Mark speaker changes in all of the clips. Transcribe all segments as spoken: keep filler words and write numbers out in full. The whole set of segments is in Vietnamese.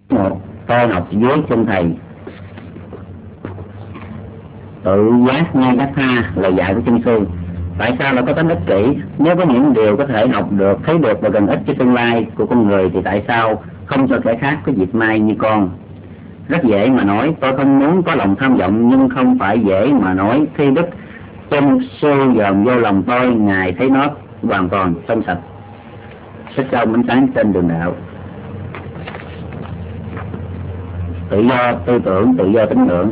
Speaker 1: Một, tôi học dưới chân thầy. Tự giác ngay đắc tha lời dạy của chân sư. Tại sao lại có tính ích kỷ? Nếu có những điều có thể học được, thấy được và gần ích cho tương lai của con người thì tại sao không cho kẻ khác có dịp mai như con? Rất dễ mà nói, tôi không muốn có lòng tham vọng, nhưng không phải dễ mà nói khi Đức chân sư dòm vô lòng tôi, Ngài thấy nó hoàn toàn trong sạch. Sách trong ánh sáng trên đường đạo. Tự do tư tưởng, tự do tín ngưỡng.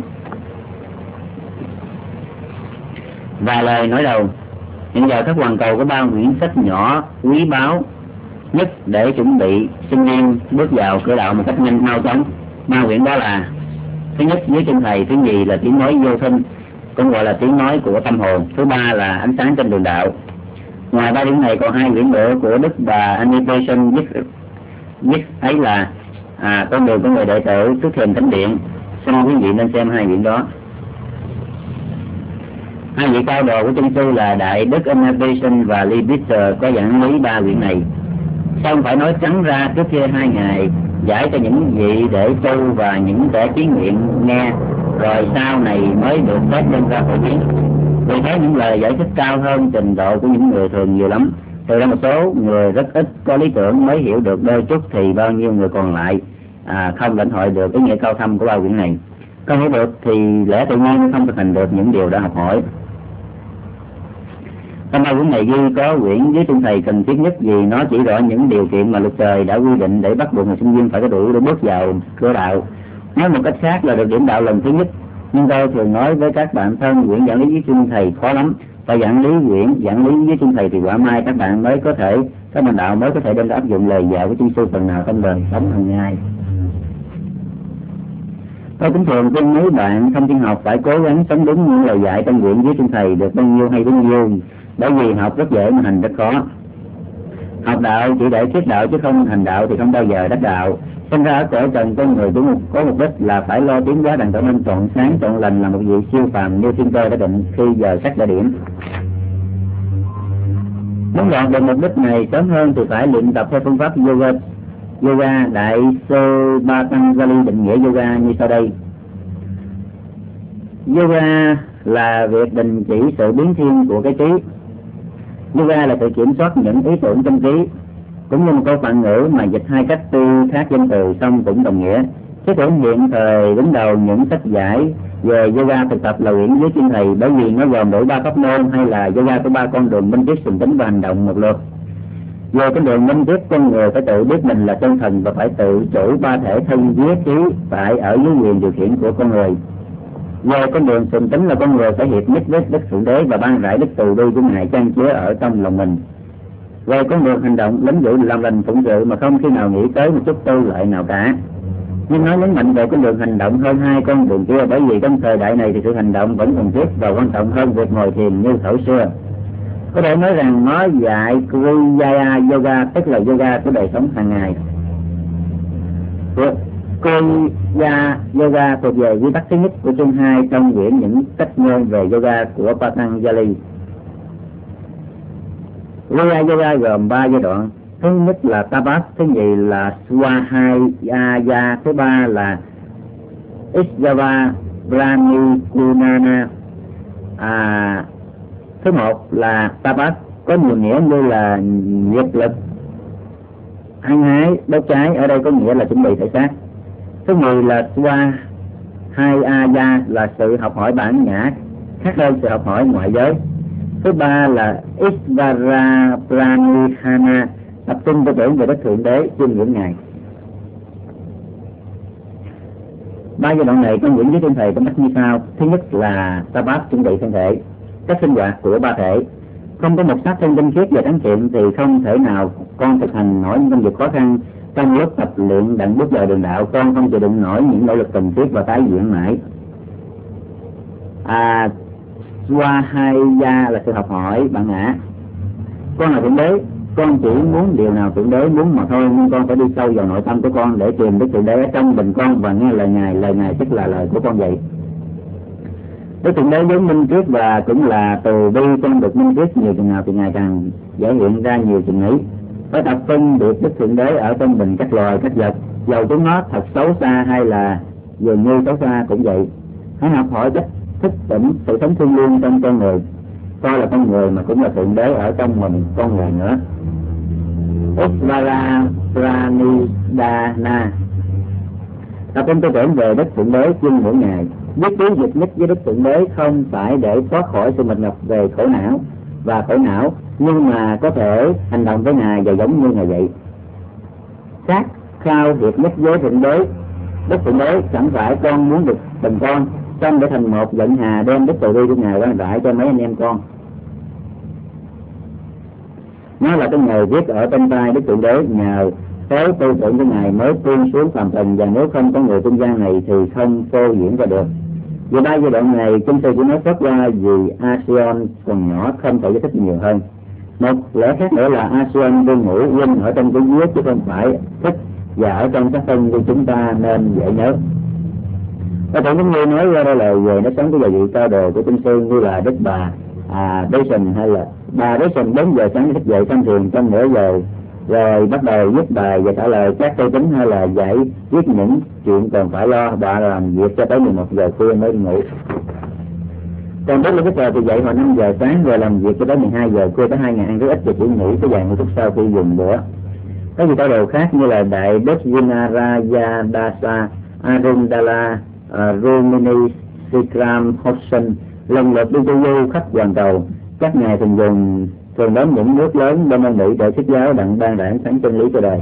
Speaker 1: Và lời nói đầu. Hiện giờ các hoàn cầu có ba quyển sách nhỏ quý báu nhất để chuẩn bị sinh viên bước vào cửa đạo một cách nhanh mau chóng. Ba quyển đó là: thứ nhất, Dưới chân thầy; thứ nhì là Tiếng nói vô thinh, cũng gọi là tiếng nói của tâm hồn; thứ ba là Ánh sáng trên đường đạo. Ngoài ba quyển này còn hai quyển nữa của Đức bà Annie viết viết ấy là à, Con đường của người đệ tử trước thềm thánh điện. Xin quý vị nên xem hai quyển đó. Hai vị cao đồ của chân sư là Đại Đức Innovation và Lee Peter có giảng lý ba quyển này. Sao không phải nói trắng ra trước kia hai ngày giải cho những vị để tu và những kẻ chí nguyện nghe, rồi sau này mới được phép đem ra phổ biến? Vì thế những lời giải thích cao hơn trình độ của những người thường nhiều lắm. Từ đó một số người rất ít có lý tưởng mới hiểu được đôi chút, thì bao nhiêu người còn lại à, không lãnh hội được ý nghĩa cao thâm của ba quyển này. Không hiểu được thì lẽ tự nhiên không thực hành được những điều đã học hỏi. Trong ba quyển này ghi có quyển Dưới chân thầy cần thiết nhất, vì nó chỉ rõ những điều kiện mà luật trời đã quy định để bắt buộc người sinh viên phải có đủ để bước vào cửa đạo. Nói một cách khác là được điểm đạo lần thứ nhất. Nhưng tôi thường nói với các bạn thân, quyển giảng lý Dưới chân thầy khó lắm, và giảng lý quyển giảng lý Dưới chân thầy thì quả mai các bạn mới có thể, các bạn đạo mới có thể đem áp dụng lời dạy của chân sư phần nào trong đời sống hàng ngày. Tôi cũng thường khuyên mấy bạn không tin học phải cố gắng sống đúng những lời dạy trong quyển Dưới chân thầy, được bao nhiêu hay bấy nhiêu, bởi vì học rất dễ mà hành rất khó. Học đạo chỉ để thuyết đạo chứ không hành đạo thì không bao giờ đắc đạo. Sinh ra ở cõi trần con người cũng có mục đích là phải lo tiến hóa đàn trở nên trọn sáng trọn lành, là một vị siêu phàm như thiên cơ đã định khi giờ sắc đã điểm. Muốn đạt được mục đích này sớm hơn thì phải luyện tập theo phương pháp yoga. Yoga Đại sư Patanjali định nghĩa yoga như sau đây: yoga là việc đình chỉ sự biến thiên của cái trí. Yoga là sự kiểm soát những ý tưởng trong trí. Cũng như một câu phạn ngữ mà dịch hai cách tuy khác danh từ song cũng đồng nghĩa. Cái tưởng hiện thời đứng đầu những sách giải về yoga thực tập là quyển Dưới chân thầy, bởi vì nó gồm đủ ba pháp môn, hay là yoga của ba con đường minh triết, bình tĩnh và hành động một lượt. Về con đường minh triết, con người phải tự biết mình là chân thần và phải tự chủ ba thể thân vía trí phải ở dưới quyền điều khiển của con người. Về con đường bình tĩnh là con người phải hiệp nhất với Đức Thượng Đế và ban rải đức từ bi của Ngài trang chứa ở trong lòng mình. Về con đường hành động, lính vụ làm lành phụng sự mà không khi nào nghĩ tới một chút tư lợi nào cả. Nhưng nói nhấn mạnh về con đường hành động hơn hai con đường kia, bởi vì trong thời đại này thì sự hành động vẫn cần thiết và quan trọng hơn việc ngồi thiền như thở xưa. Có thể nói rằng nó dạy Kriya Yoga, tức là yoga của đời sống hàng ngày. Kriya Yoga thuộc về quy tắc thứ nhất của chương hai trong quyển những cách ngôn về yoga của Patanjali. Kriya Yoga gồm ba giai đoạn. Thứ nhất là Tapas, thứ nhì là Swahayaya, thứ ba là Isjava Brahmikunana. À, thứ một là Tapas có nhiều nghĩa như là nhiệt lực, hăng hái, đốt cháy, ở đây có nghĩa là chuẩn bị thể xác. Thứ nhì là Swahayaya là sự học hỏi bản ngã, khác hơn sự học hỏi ngoại giới. Thứ ba là Isvara Pranihana, tập trung tư tưởng về Đức Thượng Đế, chiêm ngưỡng Ngài. Ba giai đoạn này trong quyển Dưới chân thầy có cách như sau. Thứ nhất là Tapas, chuẩn bị thân thể, các sinh hoạt của ba thể. Không có một sát thân tinh khiết và trắng kiện thì không thể nào con thực hành nổi những công việc khó khăn. Trong lúc tập luyện đặng bước vào đường đạo, con không chịu đựng nổi những nỗ lực cần thiết và tái diễn mãi. À, Swahaya là sự học hỏi bản ngã. Con là Thượng Đế, con chỉ muốn điều nào Thượng Đế muốn mà thôi, nhưng con phải đi sâu vào nội tâm của con để tìm Đức Thượng Đế ở trong mình con và nghe lời Ngài. Lời Ngài tức là lời của con vậy. Đức Thượng Đế vốn minh triết và cũng là từ bi, con được minh triết nhiều chừng nào thì Ngài càng giải hiện ra nhiều chừng ấy. Phải tập phân biệt Đức Thượng Đế ở trong mình các loài, các vật, dầu chúng nó thật xấu xa hay là dường như xấu xa cũng vậy. Hãy học hỏi cách thức tỉnh sự sống thiêng liêng trong con người, coi là con người mà cũng là thượng đế ở trong mình con người nữa. Usvara Pranidhana, tập trung tư tưởng về đức thượng đế chung mỗi ngày, nhất trí dịch nhất với đức thượng đế không phải để thoát khỏi sự mệt nhọc về khổ não và khổ não, nhưng mà có thể hành động với ngài và giống như ngài vậy. Khát khao hiệp nhất với thượng đế, đức thượng đế chẳng phải con muốn được từng con, xong để thành một giận hà đem đức từ bi của ngài quan rải cho mấy anh em con. Nó là cái nghề viết ở trong tay đức thượng đế, nhờ tới tư tưởng của ngài mới tuôn xuống phàm trần, và nếu không có người trung gian này thì không phô diễn ra được. Vì ba giai đoạn này kinh sư chỉ nói phớt qua vì ASEAN còn nhỏ, không thể giải thích nhiều hơn. Một lẽ khác nữa là ASEAN đương ngủ quên ở trong cái viết chứ không phải thích và ở trong các phân của chúng ta nên dễ nhớ. Có thể những người nói ra đây là về nó sống cái giờ vị cao đồ của kinh sư như là đức bà à, Dason hay là bà Dason bốn giờ sáng thức dậy thông thường trong nửa giờ rồi bắt đầu viết bài và trả lời các câu tính hay là giải viết những chuyện còn phải lo, bà làm việc cho tới mười một giờ khuya mới đi ngủ. Còn đức lúc giờ thì dậy vào năm giờ sáng rồi làm việc cho tới mười hai giờ khuya, tới hai ngày ăn rất ít và chỉ nghỉ cái vài mươi phút sau khi dùng bữa. Các vị cao đồ khác như là đại đức Vinarayadasa, Arundala, uh, Rumini, Sikram, Hosson lần lượt đi tu du khắp hoàn cầu. Các ngài thường dùng thường đến những nước lớn Đông Âu Mỹ để thuyết giáo đặng ban rạng sáng chân lý cho đời.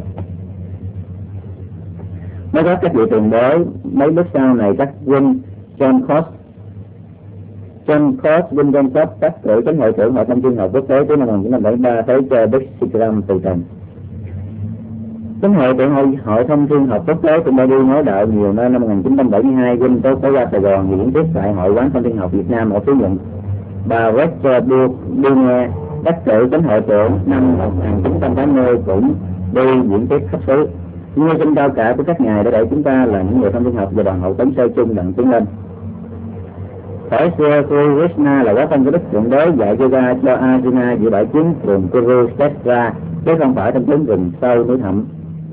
Speaker 1: Mới có các vị tiền bối mấy bước sau này, các huynh John Cox, John Cox, huynh John Cox các cử chánh hội trưởng hội thông thiên học quốc tế từ năm một nghìn chín trăm bảy mươi ba tới cho đức Sikram từ trần. Chánh hội trưởng hội, hội thông thiên học quốc tế cũng đã đi nói đạo nhiều nơi. Năm một nghìn chín trăm bảy mươi hai huynh tôi có ra Sài Gòn diễn thuyết tại hội quán thông thiên học Việt Nam ở Phú Nhuận. Bà Rachel đi nghe các cử chánh hội trưởng năm một nghìn chín trăm tám mươi cũng đi diễn thuyết khắp xứ. Nhưng xin cao cả của các ngài đã để chúng ta là những người thông thiên học và đoàn hậu tấn sơ chung đặng tiến lên. Thời xưa Sri Krishna là quá thân của đức thượng đế dạy yoga cho Arjuna giữa bãi chiến trường Kurukshetra, chứ không phải trong chốn rừng sâu núi thẳm.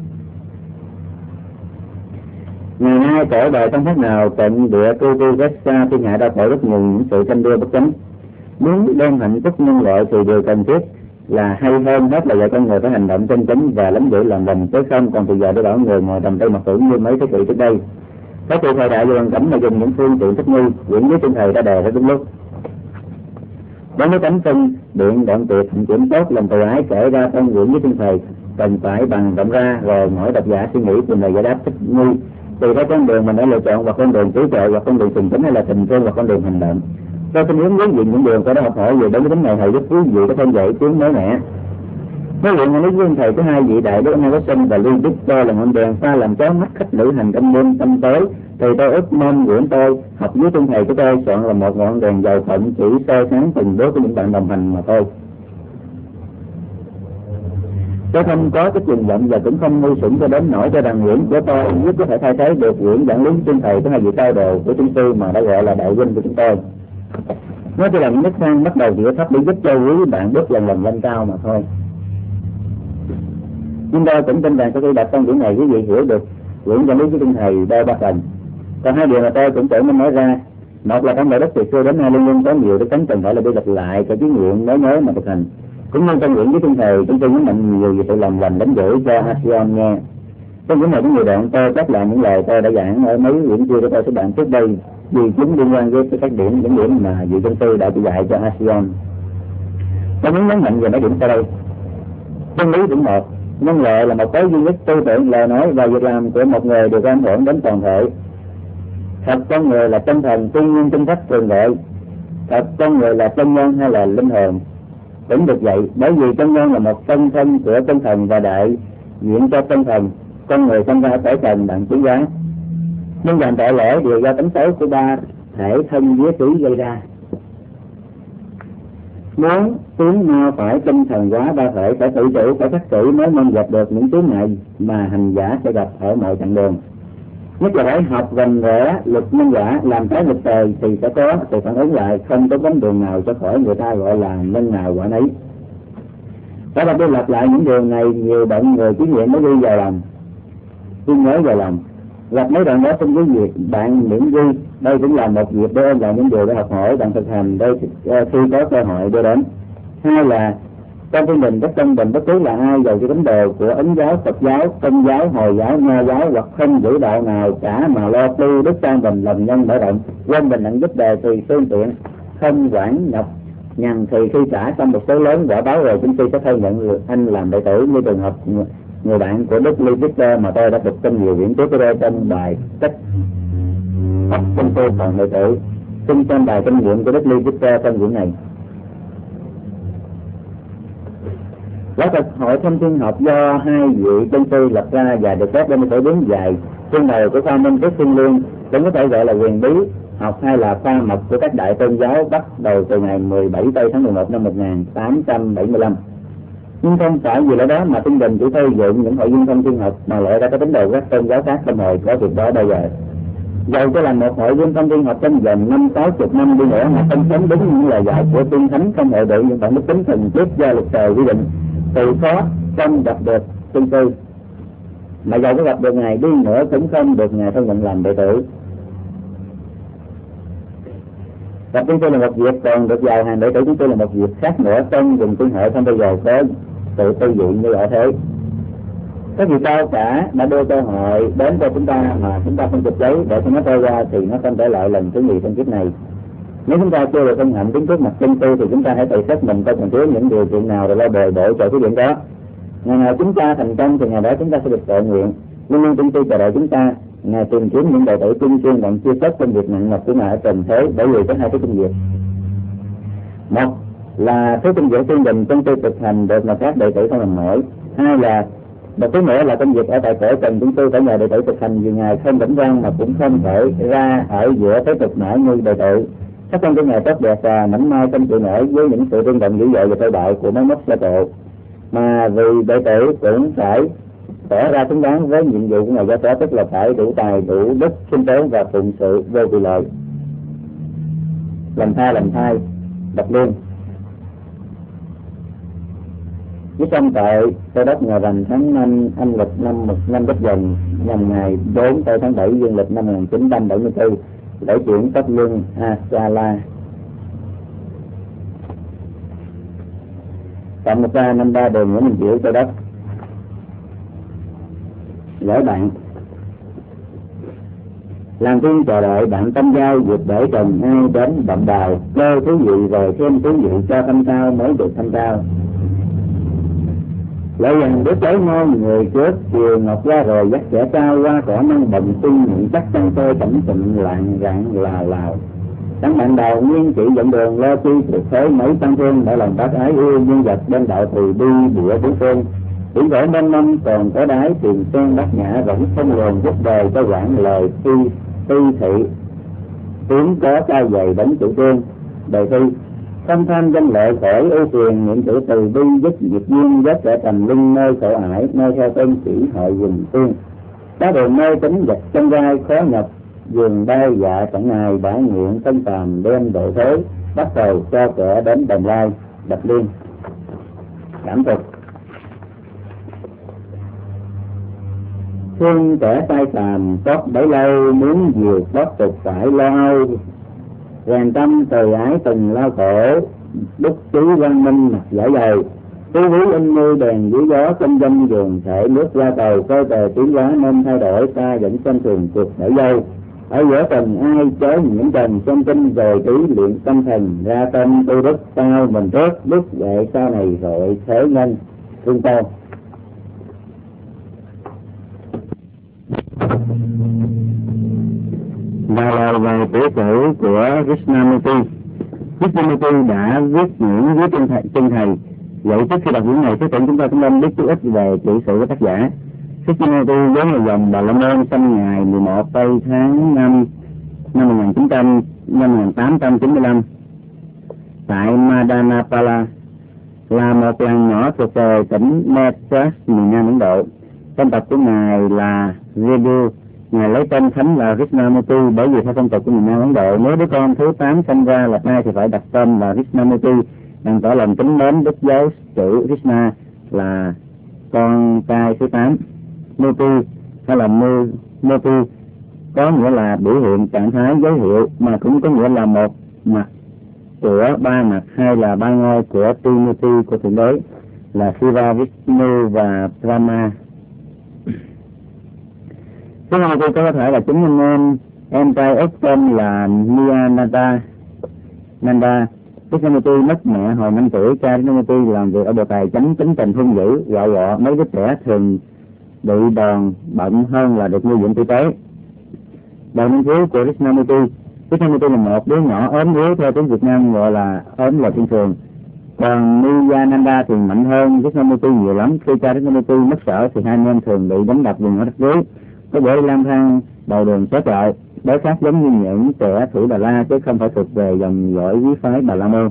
Speaker 1: Ngày nay kể đời không khác nào cận địa Kurukshetra, thiên hạ đã khổ rất nhiều những sự tranh đua bất chánh. Muốn đem hạnh phúc nhân loại thì điều cần thiết là hay hơn hết là dạy con người phải hành động chân chính và lắm giữ làm lành, chứ không còn thời giờ để bảo người ngồi tầm tay mặt tưởng như mấy thế kỷ trước đây. Các cụ thời đại hoàn cảnh mà dùng những phương tiện thích nghi diễn với tinh thầy đã đề ra đúng lúc. Đối với tánh phân điện đoạn tuyệt hạnh kiểm tốt lòng từ ái kể ra trong diễn với tinh thầy cần phải bằng rộng ra, rồi mỗi độc giả suy nghĩ tìm lời giải đáp thích nghi tùy theo con đường mình đã lựa chọn, hoặc con đường trí tuệ, hoặc con đường tình tính, hay là tình thương, hoặc con đường hành động. Tôi xin hướng dẫn những đường có đó học hỏi về đối với tính này thầy rất quý vị có thêm dạy tiếng mới mẻ. Nói chuyện với viên thầy có hai vị đại đức Nelson và Louis Victor là ngọn đèn pha làm chói mắt khách lữ hành trong đêm tâm tối, thì tôi ước mong nguyện tôi học với tinh thầy của tôi soạn là một ngọn đèn dầu phận chỉ soi sáng từng bước của những bạn đồng hành mà thôi. Tôi không có cái truyền vọng và cũng không ngu xuẩn cho đến nỗi cho rằng nguyện của tôi giúp có thể thay thế được nguyện dẫn lý tinh thầy của hai vị cao đồ của chúng tôi mà đã gọi là đại huynh của chúng tôi. Nó chỉ là những nước thang bắt đầu chỉ có thấp để giúp cho quý bạn bước lần lần lên cao mà thôi. Nhưng tôi cũng tin rằng sau khi đặt trong quyển này quý vị hiểu được quyển dẫn lý của tinh thầy đôi ba phần. Còn hai điều mà tôi cũng tưởng nên nói ra, một là trong đạo đức từ xưa đến nay luôn luôn có nhiều cái cánh cần phải là đi lặp lại cái chứng nguyện mới nhớ mà thực hành. Cũng nên trong quyển với tinh thầy chúng tôi nhấn mạnh nhiều về sự làm lành đánh đổi cho ASEAN nghe. Trong quyển này có nhiều đoạn tôi chắc là những lời tôi đã giảng ở mấy quyển kia của tôi các bạn trước đây, vì chúng liên quan với các điểm những điểm mà vị công tư đã chỉ dạy cho ASEAN. Tôi muốn nhấn mạnh về mấy điểm sau đây. Chân lý điểm một, nhân loại là một cái duy nhất tư tưởng, lời nói và việc làm của một người được ảnh hưởng đến toàn thể. Thật con người là chân thần, tuy nhiên tinh sách thường gọi thật con người là chân nhân hay là linh hồn cũng được vậy, bởi vì chân nhân là một phân thân của chân thần và đại diện cho chân thần, con người sinh ra cõi trần đặng quý giá. Nhưng dành tội lỗi đều do tánh xấu của ba thể thân vía trí gây ra. Muốn tiến mau phải tinh thần hóa ba thể, phải tự chủ, phải khắc kỷ mới mong dẹp được những chướng ngại mà hành giả sẽ gặp ở mọi chặng đường. Nhất là phải học gần rẽ luật nhân quả, làm trái luật trời thì sẽ có sự phản ứng lại, không có vấn đường nào cho khỏi người ta gọi là nhân nào quả nấy. Phải lặp đi lặp lại những điều này nhiều bận người kinh nghiệm mới đi vào lòng. ghi nhớ vào lòng. Gặp mấy đoạn đó trong cái việc bạn miễn ghi, đây cũng là một dịp để ôn lại những điều đã học hỏi, bạn thực hành đây khi có cơ hội đưa đến. Hai là trong thiên đình rất công bình, bất cứ là ai vào cái tín đồ của Ấn giáo, Phật giáo, Công giáo, Hồi giáo, Nho giáo hoặc không giữ đạo nào cả mà lo tu đức trang bình lòng nhân mở rộng, quên bình đẳng giúp đề tùy phương tiện, không quản nhập nhằn thì khi trả xong một số lớn quả báo rồi chúng tôi sẽ thay nhận anh làm đệ tử, như trường hợp người bạn của Đức Lee Victor mà tôi đã đọc trong nhiều quyển trước đây trong bài cách học trong tôi còn đệ tử, xin xem bài kinh nghiệm của Đức Lee Victor trong quyển này. Quả thực hội thông thiên học do hai vị chân sư lập ra và được phép đem phổ biến dài trên đầu của khoa minh rất thiên liêng, cũng có thể gọi là quyền bí học hay là khoa mật của các đại tôn giáo, bắt đầu từ ngày mười bảy tây tháng mười một năm một nghìn tám trăm bảy mươi lăm. Nhưng không phải vì lẽ đó mà thiên đình chỉ xây dựng những hội viên thông thiên học mà lại ra cái tín đồ các tôn giáo khác trong hội có việc đó bây giờ. Dầu cho là một hội viên thông thiên học trong vòng năm sáu chục năm đi nữa mà không sống đúng những lời dạy của tiên thánh, không hội đủ những bản đức tính thần tiếp do luật trời quy định, từ khó không gặp được tiên sư, mà dầu có gặp được ngài đi nữa cũng không được ngài thân nhận làm đệ tử. Gặp tiên sư là một việc, còn được vào hàng đệ tử chúng tôi là một việc khác nữa. Trong vùng tiên hệ không bao giờ có sự tư vị như ở thế. Các vị cao cả đã đưa cơ hội đến cho chúng ta mà chúng ta không chụp giấy để cho nó trôi qua thì nó không thể lại lần thứ nhì trong kiếp này. Nếu chúng ta chưa được hân hạnh tiến trước mặt chân tu thì chúng ta hãy tự xét mình coi còn thiếu những điều kiện nào để lo bồi bổ cho cái điểm đó. Ngày nào chúng ta thành công thì ngày đó chúng ta sẽ được tự nguyện. Luôn luôn chân tu chờ đợi chúng ta, ngài tìm kiếm những đệ tử chuyên chuyên đặng chia sớt công việc nặng nhọc của ngài ở trần thế, bởi vì có hai cái công việc. Một là thứ công việc thiên đình chân tu thực hành được mà các đệ tử không làm nổi. Hai là một thứ nữa là công việc ở tại cõi trần chúng tôi phải nhờ đệ tử thực hành vì ngài không vĩnh quang mà cũng không thể ra ở giữa thế tục nổi như đệ tử. Các con của ngài tốt đẹp và mảnh mai không chịu nổi với những sự rung động dữ dội và thô bạo của máy móc xe cộ, mà vì đệ tử cũng phải tỏ ra xứng đáng với nhiệm vụ của ngài do đó, tức là phải đủ tài đủ đức sinh tốn và phụng sự vô vị lợi. Làm thai làm thai đập lương với xong tại Tây Đất ngày rằm tháng năm âm lịch năm một năm Bích Dần nhằm ngày bốn tây tháng bảy dương lịch năm một nghìn chín trăm bảy mươi tư để chuyển cấp lương Asala. Cộng một ba năm ba đường Nguyễn Minh Chiểu Tây Đất. Gửi bạn làm viên chờ đợi bạn tâm giao dịp để trần ai đến bậm đào, cơ thú vị rồi thêm thú vị cho thăm sao mới được thăm sao. Lại rằng đứa cháu ngon người trước chiều ngọc qua rồi dắt trẻ cao qua cỏ năng bồng tung những chắc chân tôi cảnh tịnh lạng rạng là lào. Đặng bạn đầu nguyên chỉ dẫn đường lo chi tuyệt thế mấy tăng thương đã lòng bác ái yêu nhân vật bên đạo từ đi địa bốn phương. Chỉ gọi mênh mông còn có đái tiền sen bát nhã rỗng không luồn giúp đời cho quảng lời thi thi thị tiếng có cao dày đánh chủ trương đời thi không tham danh lợi khỏi ưu phiền niệm tự từ bi dứt diệt duyên dứt trở thành linh nơi khổ ải nơi theo tên chỉ hội dùng phương các đường nơi tính vật trong gai khó nhập giường đau dạ chẳng ngày bả nguyện tâm phàm đem độ thế bắt đầu cho kẻ đến đồng lai đập liên cảm thực thương kẻ sai phàm tốt bấy lâu muốn diều thoát tục phải lo âu rèn tâm từ ái từng lao khổ đức trí quang minh mặt giải dầu phú quý in như đèn dưới gió kinh doanh giường thể nước ra tàu coi tờ tiến hóa nên thay đổi ta vẫn xem thường cuộc nở dâu ở giữa trần ai chớ những trần trong kinh rồi trí luyện tâm thần ra tâm tu đức cao mình trước đức vệ sau này rồi thế nhân thương tôn. Và là về tiểu sử của Krishnamurti. Krishnamurti đã viết những viết chân thầy, chân thầy. Vậy trước khi đọc những này, chắc chúng ta cũng nên biết chút ít về tiểu sử của tác giả. Krishnamurti với người dòng Bà La Môn sinh ngày mười một tây tháng năm năm một nghìn chín trăm năm một nghìn tám trăm chín mươi lăm tại Madanapala, là một làng nhỏ thuộc về tỉnh Madras miền Nam Ấn Độ. Tên tộc của ngài là Radu. Ngài lấy tên thánh là Krishnamurti bởi vì theo phong tục của miền Nam Ấn Độ, nếu đứa con thứ tám sinh ra là ai thì phải đặt tên là Krishnamurti, đang tỏ lòng kính mến đức giáo chủ Krishna là con trai thứ tám. Murti hay là mô mô tu, có nghĩa là biểu hiện trạng thái dấu hiệu, mà cũng có nghĩa là một mặt của ba mặt hay là ba ngôi của Trinity của Thượng Đế là Shiva, Vishnu và Brahma. Thứ hai tôi có thể là chúng anh em em trai ốc tên là Nyananda Nanda. Krishnamurti mất mẹ hồi năm tuổi, cha Krishnamurti làm việc ở bộ tài chánh tính tình hung dữ, quạo quọ, mấy đứa trẻ thường bị đòn bận hơn là được nuôi dưỡng tử tế. Đầu năm cuối của Krishnamurti, Krishnamurti là một đứa nhỏ ốm yếu, theo tiếng Việt Nam gọi là ốm là thiên thường. Còn Nityananda thì mạnh hơn Krishnamurti nhiều lắm. Khi cha Krishnamurti mất sở thì hai anh em thường bị đánh đập vùng ở đất dưới, có buổi lang thang đầu đường xó chợ. Đối khác giống như những trẻ tuổi Đà La, chứ không phải thuộc về dòng dõi quý phái Bà La Môn.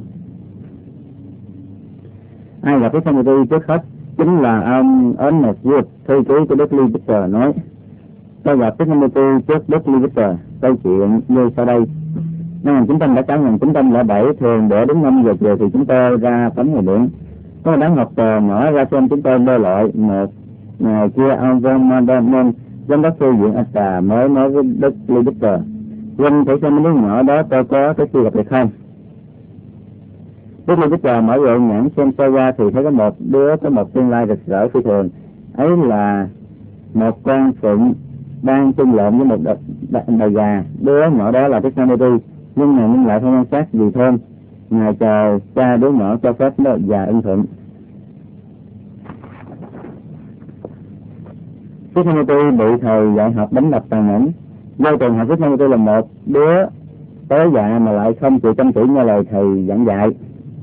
Speaker 1: Ai gặp Krishnamurti trước hết chính là ông Ernest Wood, thư ký của Dudley Victor nói: tôi gặp Krishnamurti trước Dudley Victor, câu chuyện như sau đây. Năm một nghìn chín trăm lẻ sáu đến một nghìn chín trăm lẻ bảy, thường để đến năm giờ chiều thì chúng tôi ra tắm ngoài biển. Có một đám học trò nhỏ ra xem chúng tôi bơi lội. Một ngày kia ông John Mandelman, giám đốc thư viện Asta, mới nói với Dudley Victor: Quân thử xem mấy đứa nhỏ đó tôi có cái gì gặp được không? Dudley Victor mở rộng nhãn xem sơ qua thì thấy có một đứa có một tương lai rực rỡ phi thường. Ấy là một con phụng đang chung lộn với một đàn gà. Đứa nhỏ đó là Krishnamurti, nhưng mà nhưng lại không quan sát gì thêm. Ngài chờ cha đứa nhỏ cho phép đó và ưng thuận. Krishnamurti bị thầy dạy học đánh đập tàn nhẫn. Do trường học Krishnamurti là một đứa tối dạ mà lại không chịu chăm chỉ nghe lời thầy giảng dạy,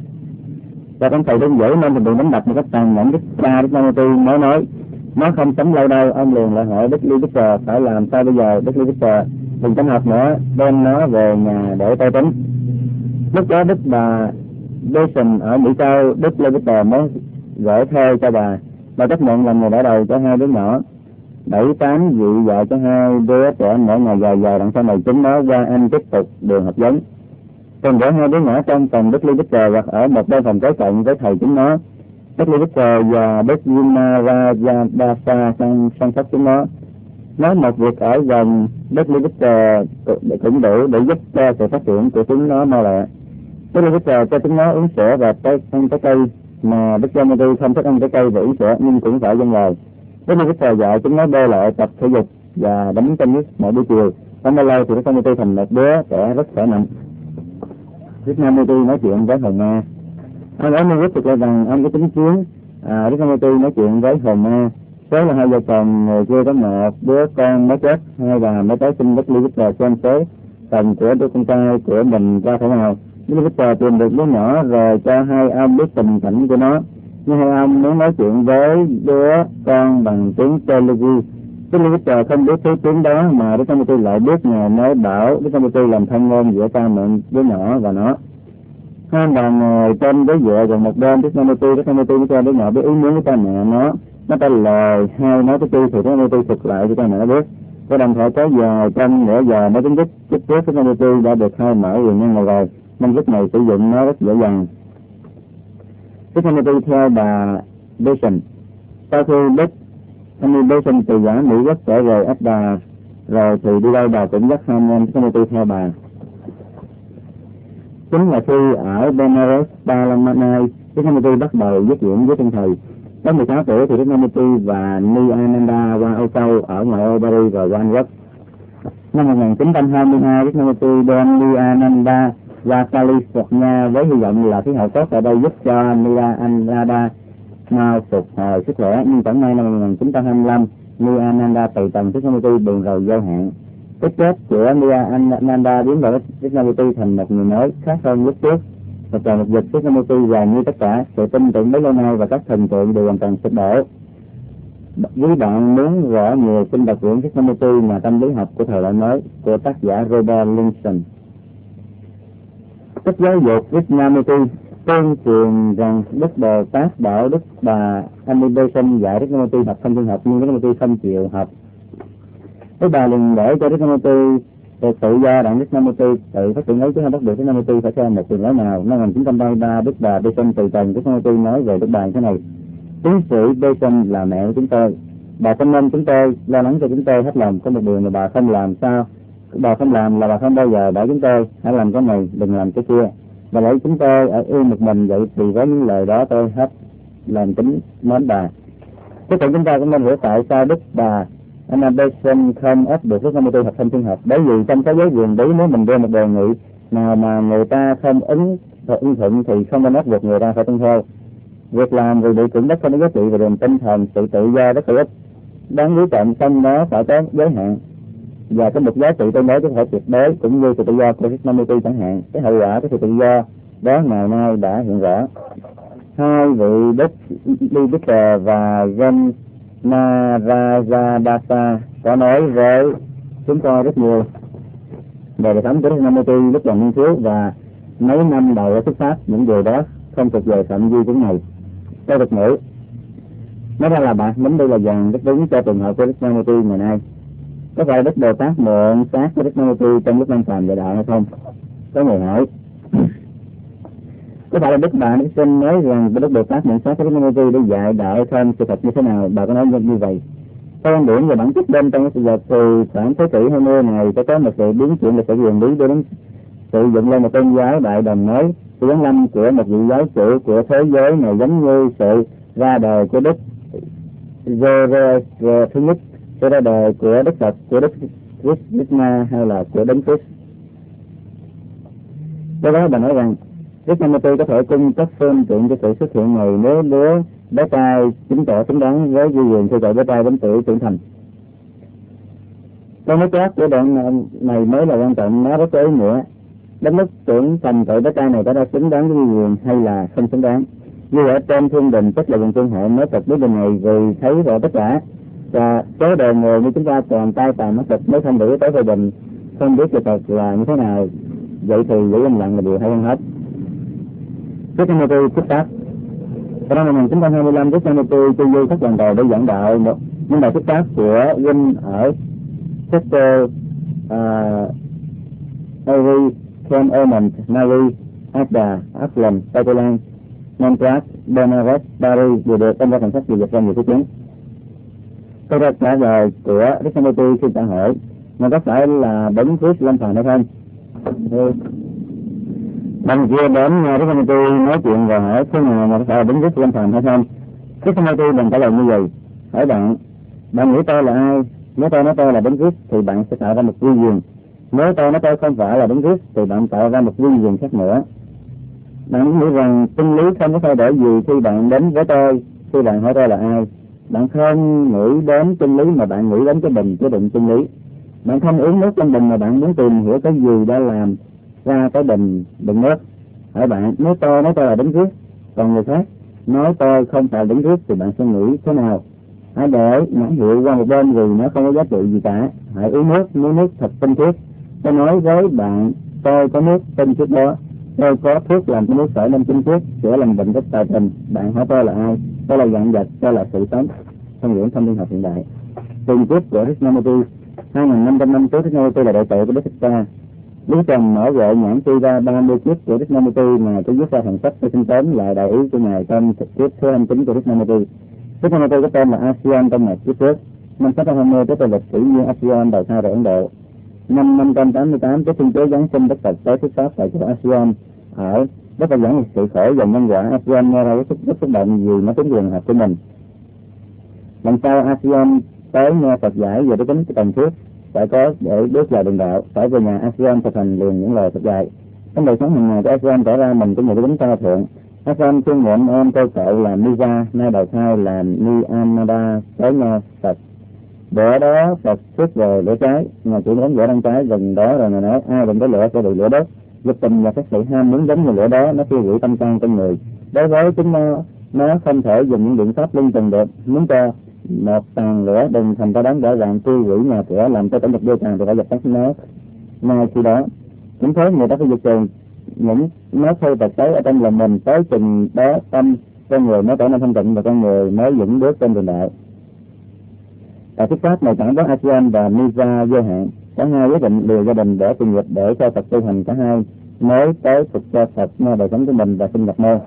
Speaker 1: và con thầy đơn dữ nên thì bị đánh đập một cách tàn nhẫn. Đức cha Krishnamurti mới nói: nó không sống lâu đâu. Ông liền lại hỏi Dudley Victor phải làm sao bây giờ. Dudley Victor: đừng chăm học nữa, đem nó về nhà để tôi tính. Lúc đó Đức bà Dawson ở Mỹ Châu, Dudley Victor mới gửi thơ cho bà. Bà chấp nhận làm người đỡ đầu cho hai đứa nhỏ, bảy tám dị dạy cho hai đứa trẻ mỗi ngày dài dài, đằng sau này chúng nó qua Anh tiếp tục đường học vấn. Còn để hai đứa nhỏ trong phòng Dudley Victor hoặc ở một bên phòng kế cận với thầy chúng nó. Dudley Victor và Đức Vinayadasa săn săn sóc chúng nó. Nói một việc ở gần Dudley Victor cũng đủ để giúp cho sự phát triển của chúng nó mau lẹ. Dudley Victor cho chúng nó uống sữa và trái ăn trái cây, mà Đức Krishnamurti không thích ăn trái cây và uống sữa nhưng cũng phải dân lời. Dudley Victor dạy chúng nó bơi lội, tập thể dục và đánh tennis mỗi buổi chiều. Không bao lâu thì Đức Krishnamurti thành một đứa trẻ rất khỏe mạnh. Đức Krishnamurti nói chuyện với hồn ma. Ông ấy mới thực ra rằng ông có tính kiến. À, Đức Krishnamurti nói chuyện với hồn ma. Số là hai vợ chồng người kia có một đứa con mới chết, hai bà mới tới xin Dudley Victor xem số phần của đứa con trai của mình ra thế nào. Dudley Victor tìm được đứa nhỏ rồi cho hai ông biết tình cảnh của nó. Nhưng hai ông muốn nói chuyện với đứa con bằng tiếng Telugu. Dudley Victor không biết thứ tiếng đó, mà Đức Krishnamurti lại biết. Ngài mới bảo Đức Krishnamurti làm thân ngôn giữa cha mượn đứa nhỏ và nó. Hai bà ngồi trên ghế dựa gần một bên. Đức Krishnamurti Đức Krishnamurti mới cho đứa nhỏ biết ý muốn của cha mẹ nó. Nó ta lời hai nói cái chi thì Krishnamurti thuật lại cho cha mẹ nó biết. Cái đồng thời kéo dài trong nửa giờ mới chính thức chích trước Krishnamurti đã được khai mở quyền nhân này rồi, nên lúc này sử dụng nó rất dễ dàng. Krishnamurti theo bà Dawson. Sau khi Đức Annie Dawson từ giả Mỹ Quốc trở về ấp bà rồi thì đi đâu bà cũng dắt hai anh em Krishnamurti theo bà. Chính là khi ở Benares, Palamanai, Krishnamurti bắt đầu viết chuyện với chân thầy. Tới mười sáu tuổi thì Krishnamurti và Nityananda qua Âu Châu, ở ngoại ô Paris và qua Anh Quốc. Năm một nghìn chín trăm hai mươi hai, Krishnamurti đem Nityananda qua California với hy vọng là khí hậu tốt ở đây giúp cho Nityananda mau phục hồi sức khỏe. Nhưng chẳng may năm một nghìn chín trăm hai mươi lăm, Nityananda từ tầng Krishnamurti buồn rầu vô hạn. Cái chết của Nityananda biến đổi Krishnamurti thành một người mới khác hơn lúc trước. Và trời một dịch Krishnamurti và như tất cả sự tin tưởng bấy lâu nay và các thần tượng đều hoàn toàn sụp đổ. Quý bạn muốn rõ nhiều kinh đặc quyển Krishnamurti là tâm lý học của thời đại mới của tác giả Robert Linson. Sách giáo dục Krishnamurti tuyên truyền rằng Đức Bồ Tát bảo Đức bà Annie Dawson dạy Krishnamurti học không tin học, nhưng Krishnamurti không chịu học. Đức bà liền để cho Krishnamurti được tự do, đặng Krishnamurti tự phát triển ấy, chứ không bắt buộc Krishnamurti phải theo một trường lối nào. Năm một nghìn chín trăm ba mươi ba, Đức bà Dawson từ trần. Krishnamurti nói về Đức bà như thế này: tiến sĩ Dawson là mẹ của chúng tôi. Bà không nên chúng tôi lo lắng cho chúng tôi hết lòng. Có một điều mà bà không làm sao? Bà không làm là bà không bao giờ bảo chúng tôi hãy làm cái này, đừng làm cái kia. Bà lấy chúng tôi ở yên một mình vậy thì với những lời đó tôi hết làm tính mến bà. Cuối cùng chúng ta cũng nên hiểu tại sao Đức Bà Anabesen không ép được Đức năm mươi tư học sinh trung học. Bởi vì trong cái giới quyền bí, nếu mình đưa một đề nghị nào mà người ta không ứng ứng thuận thì không nên ép buộc người ta phải tuân theo. Việc làm vì bị cưỡng bách không có giá trị về đường tinh thần, sự tự do rất hữu ích, đáng quý trọng, trong đó phải có giới hạn và có một giá trị tương đối chứ không phải tuyệt đối, cũng như sự tự do của Đức năm mươi tư chẳng hạn. Cái hậu quả của sự tự do đó ngày nay đã hiện rõ. Hai vị Đức Lee Bitter và Jen Narajadasa có nói với chúng tôi rất nhiều về đời sống của Đức năm mươi tư lúc còn nghiên cứu, và mấy năm đầu ở xuất phát những điều đó không thuộc về phạm vi cuốn này. Tôi được ngữ nói ra là bạn muốn đây là dàn rất đúng cho trường hợp của Đức năm mươi tư ngày nay. Có phải Đức Bồ Tát mượn xác của Đức năm mươi tư trong lúc lâm phàm dạy đạo hay không? Có người hỏi. Có phải là Đức Bà Đức Sinh nói rằng Đức Bồ Tát mượn xác của Đức năm mươi tư để dạy đạo hay không? Sự thật như thế nào? Bà có nói như vậy. Theo quan điểm về bản chất bên trong sự vật thì khoảng thế kỷ hai mươi này sẽ có một sự biến chuyển về sự quyền lý đến sự dựng lên một tôn giáo đại đồng mới. Sự giáng lâm của một vị giáo chủ của thế giới này giống như sự ra đời của Đức Zoroaster thứ nhất, sự ra đời của Đức Phật, của Đức Krishna hay là của Đấng Christ. Do đó bà nói rằng Đức năm mươi tư có thể cung cấp phương tiện cho sự xuất hiện này nếu đứa bé trai chứng tỏ xứng đáng với duy quyền khi gọi bé trai đến tuổi trưởng thành. Câu nói khác của đoạn này mới là quan trọng, nó rất có ý nghĩa. Đến lúc trưởng thành tội bé trai này có đã xứng đáng với duy quyền hay là không xứng đáng. Như ở trên thiên đình, tức là vùng tương hội nói thật biết điều này vì thấy rõ tất cả. Và số đời người như chúng ta toàn tay tàn mắt thịt mới không đủ tới phê bình, không biết sự thật là như thế nào. Vậy thì giữ im lặng là điều hay hơn hết. Đức năm mươi tư xuất phát. Vào năm một nghìn chín trăm hai mươi lăm, Đức năm mươi tư tư duy các đoàn đầu để giảng đạo một những bài xuất phát của Vinh ở Chester, uh, Avery, Ken Ormond, Nari, Agda, Auckland, Sutherland, Montreal, Benares, Paris đều được trong ra thành sách điều dịch ra nhiều thứ tiếng. Câu ra trả lời của Đức năm mươi tư khi ta hỏi mà có phải là Đấng Christ lâm phàm hay không? Bằng kia đến nghe Đức năm mươi tư nói chuyện và hỏi thế nào mà có phải là Đấng Christ lâm phàm hay không? Đức năm mươi tư bằng trả lời như vậy. Hỏi bạn, bạn nghĩ tôi là ai? Nếu tôi nói tôi là Đấng Christ thì bạn sẽ tạo ra một duy quyền. Nếu tôi nói tôi không phải là Đấng Christ thì bạn tạo ra một duy quyền khác nữa. Bạn nghĩ rằng chân lý không có thay đổi gì khi bạn đến với tôi, khi bạn hỏi tôi là ai. Bạn không nghĩ đến chân lý mà bạn nghĩ đến cái bình chứa đựng chân lý. Bạn không uống nước trong bình mà bạn muốn tìm hiểu cái gì đã làm ra cái bình đựng nước. Hỏi bạn, nếu tôi nói tôi là Đấng Christ, còn người khác nói tôi không phải Đấng Christ thì bạn sẽ nghĩ thế nào? Hãy để nhãn hiệu qua một bên vì nó không có giá trị gì cả. Hãy uống nước, uống nước thật tinh khiết. Tôi nói với bạn, tôi có nước tinh khiết đó. Tôi có thuốc làm cho nước trở nên tinh khiết, chữa lành bệnh rất tài tình. Bạn hỏi tôi là ai? Tôi là dạng vật, tôi là sự sống. Thông điển thông tin học hiện đại. Truyền thuyết của Đức năm mươi tư. hai nghìn năm trăm năm trước Đức năm mươi tư là đệ tử của Đức Thích Ca. Lý Trần mở rộng nhãn tuy ra ba mươi kiếp của Đức năm mươi tư mà tôi viết ra thành sách tôi xin tóm lại đại ý của ngài trong kiếp thứ hai mươi chín của Đức năm mươi tư. Đức năm mươi tư có tên là ASEAN trong một kiếp trước. Năm sáu trăm hai mươi có tên lịch sử viên ASEAN đầu thai ở Ấn Độ. Năm năm trăm tám mươi tám có thiên chế Giáng sinh Đức Phật tới xuất phát tại chỗ ASEAN ở Đức Phật giảng sự khổ và nhân quả. ASEAN nghe ra rất xúc xúc động vì nó tính quyền hợp của mình. Lần sau ASEAN tới nghe Phật giải về cái tính cần thiết phải có để bước vào đường đạo, phải về nhà ASEAN thực hành liền những lời Phật dạy. Trong đời sống hàng ngày của ASEAN tỏ ra mình có nhiều cái tính cao thượng. ASEAN chuyên nguyện em cô cậu là Misa, nay đầu thai là Nianada tới nghe Phật. Bữa đó Phật xuất về lửa trái, ngài chỉ đến lửa đăng trái gần đó rồi ngài nói ai đừng có lửa sẽ bị lửa đốt. Dục tình và các sự ham muốn giống như lửa đó nó tiêu hủy tâm can con người. Đối với chúng nó, nó không thể dùng những biện pháp linh từng được. Muốn cho một tàn lửa đừng thành ra đáng rõ ràng tiêu hủy nhà cửa làm cho cảnh vật đôi tàn thì phải dập tắt nó. Ngay khi đó, cũng thế người ta phải diệt trừ những nó thôi tật xấu ở trong lòng mình, tới chừng đó tâm con người mới trở nên thanh tịnh và con người mới vững bước trên đường đạo. Tại thuyết pháp này chẳng có ASEAN và Misa vô hạn. Cả hai quyết định liều gia đình để tìm nghiệp để cho Phật tu hành, cả hai mới tới phục cho Phật nghe đời sống của mình và xin Phật môn.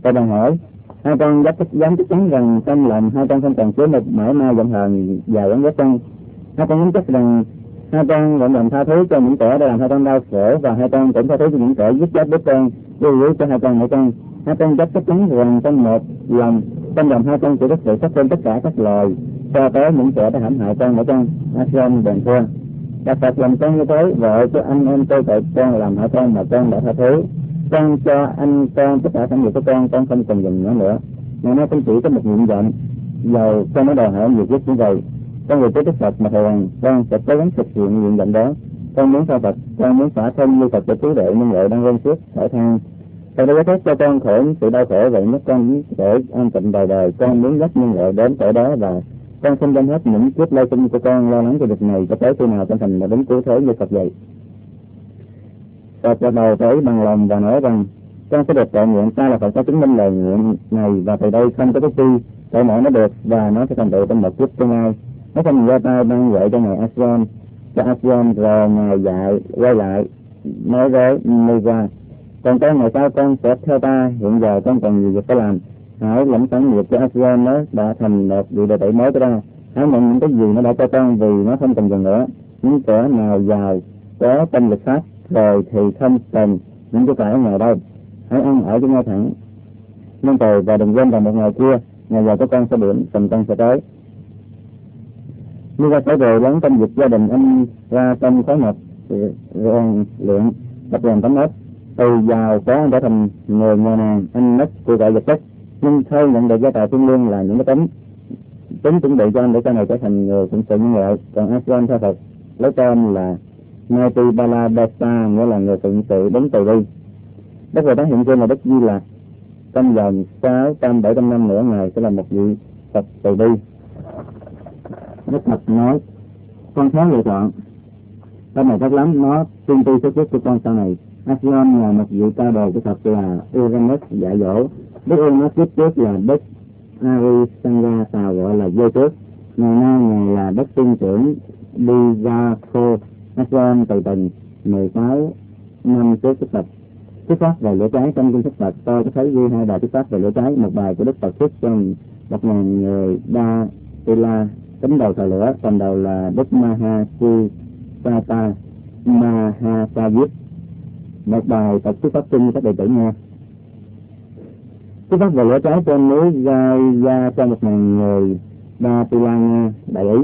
Speaker 2: Tôi đang hỏi, hai con dám chắc dám chắc chắn rằng trong lòng hai con không còn chứa một mãi mai giận hờn và oán ghét chăng? Hai con dám chắc rằng hai con vẫn lòng tha thứ cho những kẻ đã làm hai con đau khổ, và hai con cũng tha thứ cho những kẻ giết chết đứa con, yêu quý cho hai con nữa chăng? Hai con dám chắc chắn rằng trong một lòng, trong lòng hai con chỉ có sự sát thương tất cả các loài, cho tới những kẻ đã hãm hại con nữa chăng? A-si-an bèn thưa, Đạo Phật làm con như thế, vợ của anh em tôi tội con làm hại con mà con đã tha thứ. Con cho anh con tất cả những việc của con, con không cần dừng nữa nữa. Ngày nay con chỉ có một nguyện vọng, dầu con nó đòi hỏi nhiều việc như vậy. Con người tới Đức Phật mà thề rằng con sẽ cố gắng thực hiện nguyện vọng đó. Con muốn theo Phật, con muốn xả thân như Phật để cứu độ nhân loại đang rên xiết thở than. Thầy đã có cho con khổ những sự đau khổ vậy, nhất con sẽ an tịnh đời đời. Con muốn dắt nhân loại đến cõi đó, và con xin đem hết những kiếp lai sinh của con lo lắng cho việc này cho tới khi nào con thành một đấng cứu thế như Phật vậy. Phật gật đầu tới bằng lòng và nói rằng con sẽ được trợ nguyện, ta là Phật có chứng minh lời nguyện này, và từ đây không có cái chi tội mọi nó được, và nó sẽ thành tựu trong một kiếp tương lai. Nó không ra tay ban dạy cho ngài A-si-an, cho A-si-an rồi ngài dạy quay lại nói với Neva, còn tới ngày sau con sẽ theo ta, hiện giờ con còn nhiều việc phải làm. Hãy lãnh sản nghiệp cho A-si-an, nó đã thành một vị đệ tử mới của ta. Hãy nhận những cái gì nó đã cho con, vì nó không cần dần nữa. Những kẻ nào giàu có tâm lực pháp rồi thì không cần những cái phải ở ngoài đâu. Hãy ăn ở với nhau thẳng nên trời, và đừng quên rằng một ngày kia ngày giờ của con sẽ đến, phần con sẽ tới. Như ra sẽ về lắng tâm việc gia đình anh ra trong khói mật rèn luyện tập rèn tấm ớt. Từ giàu có anh trở thành người nghèo nàn, anh mất của gọi vật chất, nhưng thôi nhận được gia tài thiên liêng là những cái tính tính chuẩn bị cho anh để sau này trở thành người phụng sự nhân loại. Còn A-si-an theo Phật lấy tên là Nati Balabhasa, nghĩa là người phụng sự đến từ bi. Đức Phật hiện trên là Đức Di Lạc. Trong vòng sáu trăm bảy trăm năm nữa ngài sẽ là một vị Phật từ bi. Đức Phật nói, con khó lựa chọn. Cái này rất lắm, nó tiên tri xuất xuất của con sau này. A-si-an là một vị cao đồ của Phật là Uranus dạy dỗ. Đức Uranus kiếp trước là Đức Arisanga, tào gọi là Dê trước. Ngày nay ngài là Đức Tiên trưởng Dijako. A-si-an từ tầng mười sáu năm trước Đức Phật. Thuyết pháp về lửa cháy trong kinh Thích Phật, tôi có thấy ghi hai bài thuyết pháp về lửa cháy. Một bài của Đức Phật thuyết trong một ngàn người Đa Tila tính đầu thờ lửa, phần đầu là Đức Mahasipata Mahasavit. Một bài Phật thuyết pháp chung các đệ tử nghe. Thuyết pháp về lửa cháy trên núi Gaya cho một ngàn người Đa Tila nghe. Đại ý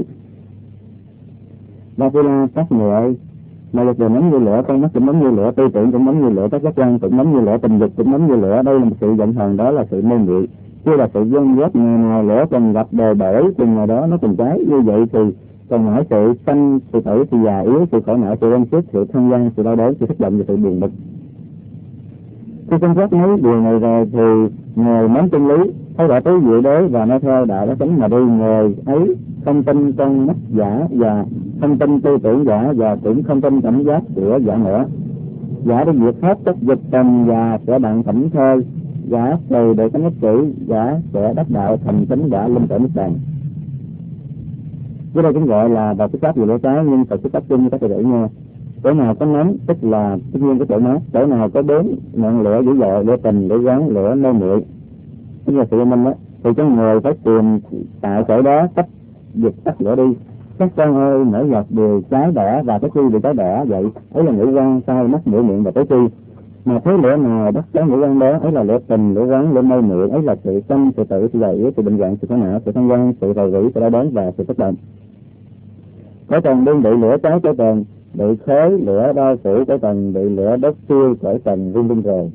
Speaker 2: Đa Tila các người ơi, mà lực đều nóng như lửa, con mắt cũng nóng như lửa, tư tưởng cũng nóng như lửa, các giác quan cũng nóng như lửa, tình dục cũng nóng như lửa. Đây là một sự giận hờn, đó là sự mê muội, chưa là sự ghen ghét. Ngày nào lửa còn gặp đời bể, từng ngày đó nó cùng cháy. Như vậy thì còn mãi sự sanh, sự tử, sự già yếu, sự khổ não, sự oan khuất, sự tham gian, sự đau đớn, sự thất vọng và sự buồn bực. Khi con giác nói điều này rồi thì người nắm chân lý, thấy đã tới diệu đế và nói theo đạo đó tính mà đi. Người ấy không tin con mắt giả và không tin tư tưởng giả, và cũng không tin cảm giác của giả nữa. Giả đã diệt hết tất dịch tầm và sẽ bạn thẩm thôi. Giả từ để có nhất chữ, giả sẽ đắc đạo thành tính giả linh trở nước bàn. Dưới đây cũng gọi là vào thuyết pháp về lửa cháy, nhưng Phật thuyết pháp chung các thầy để nghe. Chỗ nào có nóng tức là tất nhiên có chỗ mát, chỗ nào có đốm ngọn lửa dữ dội, lửa tình, lửa gắn, lửa mê muội, tức là sự minh đó, thì con người phải tìm tại chỗ đó cách diệt tắt lửa đi. Các con ơi, mỗi giọt đều cháy đỏ và cái chi bị cháy đỏ vậy, ấy là ngũ quan, tai, mắt, mũi, miệng và tới chi. Mà thế lửa nào đắt cháy ngũ quan đó, ấy là lửa tình, lửa gắn, lửa mê muội, ấy là sự tâm, sự tự, sự già yếu, sự bệnh hoạn, sự khổ não, sự tham quan, sự rầu rĩ, sự đau đớn và sự thất vọng. Có cần đương bị lửa cháy, có cần bị khói lửa đau khổ, có cần bị lửa đốt thiêu, có cần rung rung rồi.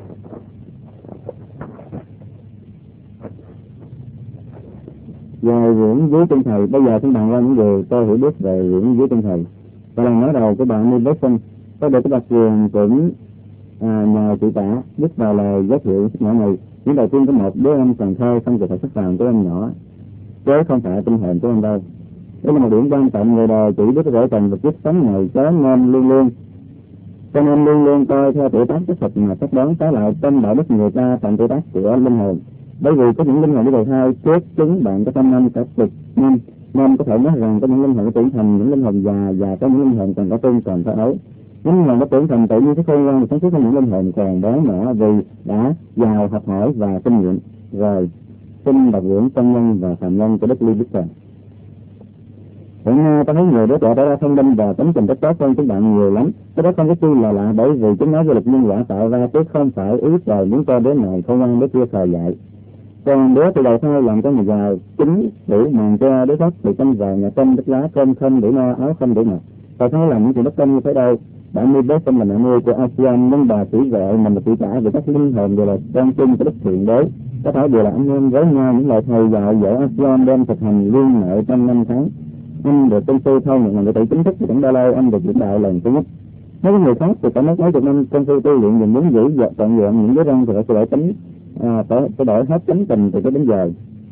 Speaker 2: Về dưỡng dưới chân thầy, bây giờ chúng bạn qua những điều tôi hiểu biết về dưỡng dưới chân thầy. Và lần nói đầu của bạn Nick Bexon, tôi được cái đặc quyền cũng à, nhờ chị cả biết vào lời giới thiệu nhỏ này. Những đầu tiên có một đứa em cần thơ không được phải sắc vàng của em nhỏ, chứ không phải tinh hồn của em đâu. Đây là một điểm quan trọng, người đời chỉ biết rõ cần và kiếp sống này chớ nên luôn luôn cho nên luôn luôn coi theo tuổi tác cái Phật mà cách đoán trái lại tâm đạo đức người ta thành tuổi tác của linh hồn. Bởi vì có những linh hồn đi đầu thai trước chúng bạn có tâm năm cả chục năm, nên có thể nói rằng có những linh hồn trưởng thành, những linh hồn già và có những linh hồn còn có tương còn thơ ấu. Nhưng mà nó tưởng thành tự nhiên cái khôn ngoan sáng suốt của những linh hồn còn bé nhỏ vì đã giàu học hỏi và kinh nghiệm rồi xin bậc dưỡng công nhân và phạm nhân của đất Ly Đức Trần. Hiện nay ta thấy nhiều đứa trẻ đã ra thông minh và tính tình rất tốt hơn chúng bạn nhiều lắm. Cái đó không có chi là lạ, bởi vì chúng nói về lực nhân quả tạo ra chứ không phải ý trời muốn cho đứa này không ăn đứa kia khờ dại. Còn đứa từ đầu thai làm cho người giàu chính đủ màn cho đứa khác bị tranh vào nhà tranh đất lá cơm không để no áo không để mặc. Tại sao làm những chuyện bất công như thế đâu? Bạn nuôi bếp trong là mẹ nuôi của ASEAN, nhưng bà chỉ gọi mình là chỉ trả về các linh hồn đều là con chung của đức thiện đế. Có thể đều là anh em với nhau những lời thầy dạy dỗ ASEAN đem thực hành liên hệ trong năm tháng. Anh được công phu thôi nhận là tự chính thức thì cũng đã lâu anh được diễn đạo lần thứ nhất. Mấy người khác thì có mấy mấy chục năm công phu tu luyện và muốn giữ dọn trọn vẹn những đứa răng thì phải đổi tính, à, phải, phải đổi hết tính tình từ cái đến giờ.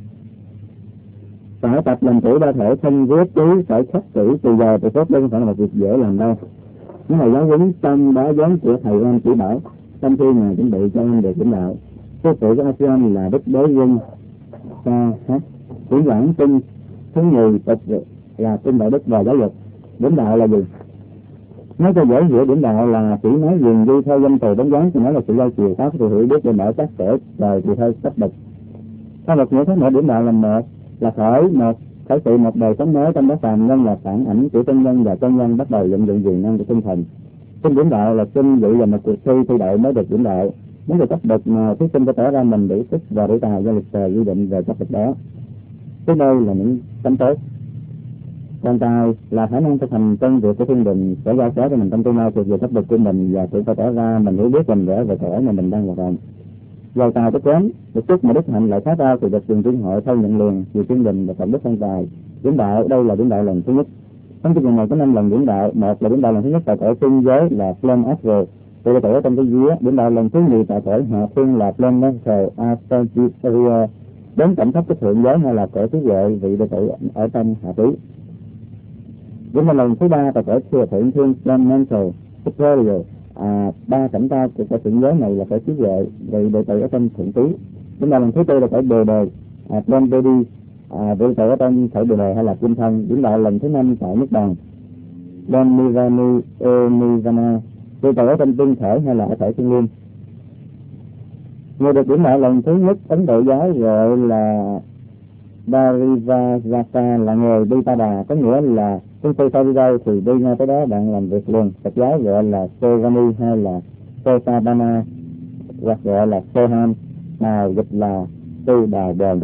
Speaker 2: Phải tập làm chủ ba thể không viết chú, phải khắc kỹ từ giờ từ phút đây không phải là một việc dễ làm đâu. Những ngày giáo huấn tâm đã giống của thầy em chỉ bảo trong khi mà chuẩn bị cho em được diễn đạo. Sư phụ của ASEAN là Đức Đế Quân ca hát chỉ giảng tin thứ người tập là tin đạo đức và giáo dục. Điểm đạo là gì? Nói cho dễ hiểu, điểm đạo là chỉ nói dừng đi theo danh từ đánh dáng thì nói là sự giao chiều pháp thì hiểu biết để mở các sở đời thì theo cách bậc. Theo luật nghĩa thế mở điểm đạo là một là khởi một khởi sự một đời sống mới trong đó phàm nhân là phản ảnh của chân nhân và chân nhân bắt đầu vận dụng quyền năng của tinh thần. Xin điểm đạo là xin dự là một cuộc thi thi đại mới được điểm đạo. Muốn được cấp bậc mà thí sinh phải tỏ ra mình đủ sức và đủ tài do lịch sử quy định về cấp bậc đó. Tiếp đây là những tánh tốt. Còn tài là khả năng thực hành công việc của thiên đình sẽ giao phó cho mình trong tương lai thuộc về cấp bậc của mình và tự phải tỏ ra mình hiểu biết mình vẽ về cõi mà mình đang hoạt động. Giàu tài có kém, được chút mà đức hạnh lại khá cao thì được trường tiên hội theo nhận liền vì thiên đình và tổng đức phong tài. Điểm đạo đây là điểm đạo lần thứ nhất. Trong chương trình này có năm lần điểm đạo. Một là điểm đạo lần thứ nhất tại cõi thiên giới là Flame Astral, tôi đã ở trong cái vía. Điểm đạo lần thứ nhì tại cõi hạ thiên là Flame Astral Astrologia. Đến cảnh thấp của thượng giới hay là cõi trí huệ vị đệ tử ở trong hạ trí. Điểm đạo lần thứ ba tại cõi thừa thượng thiên Flame Mental Superior. À, ba cảnh ta của cõi thượng giới này là cõi trí huệ vị đệ tử ở trong thượng trí. Điểm đạo lần thứ tư là cõi bồ đề à, Flame Body à, vị đệ tử ở trong cõi bồ đề hay là kim thân. Điểm đạo lần thứ năm tại nước bàn Flame Nirvana e Nirvana vị đệ tử ở trong tinh thể hay là ở thể thiên liêng. Người được điểm đạo lần thứ nhất Ấn Độ giáo gọi là Parivajaka là người đi ta đà, có nghĩa là chúng tôi sao đi đâu thì đi ngay tới đó bạn làm việc luôn. Phật giáo gọi là Sovani hay là Sotabana hoặc gọi là Soham, nào dịch là tu đà bền.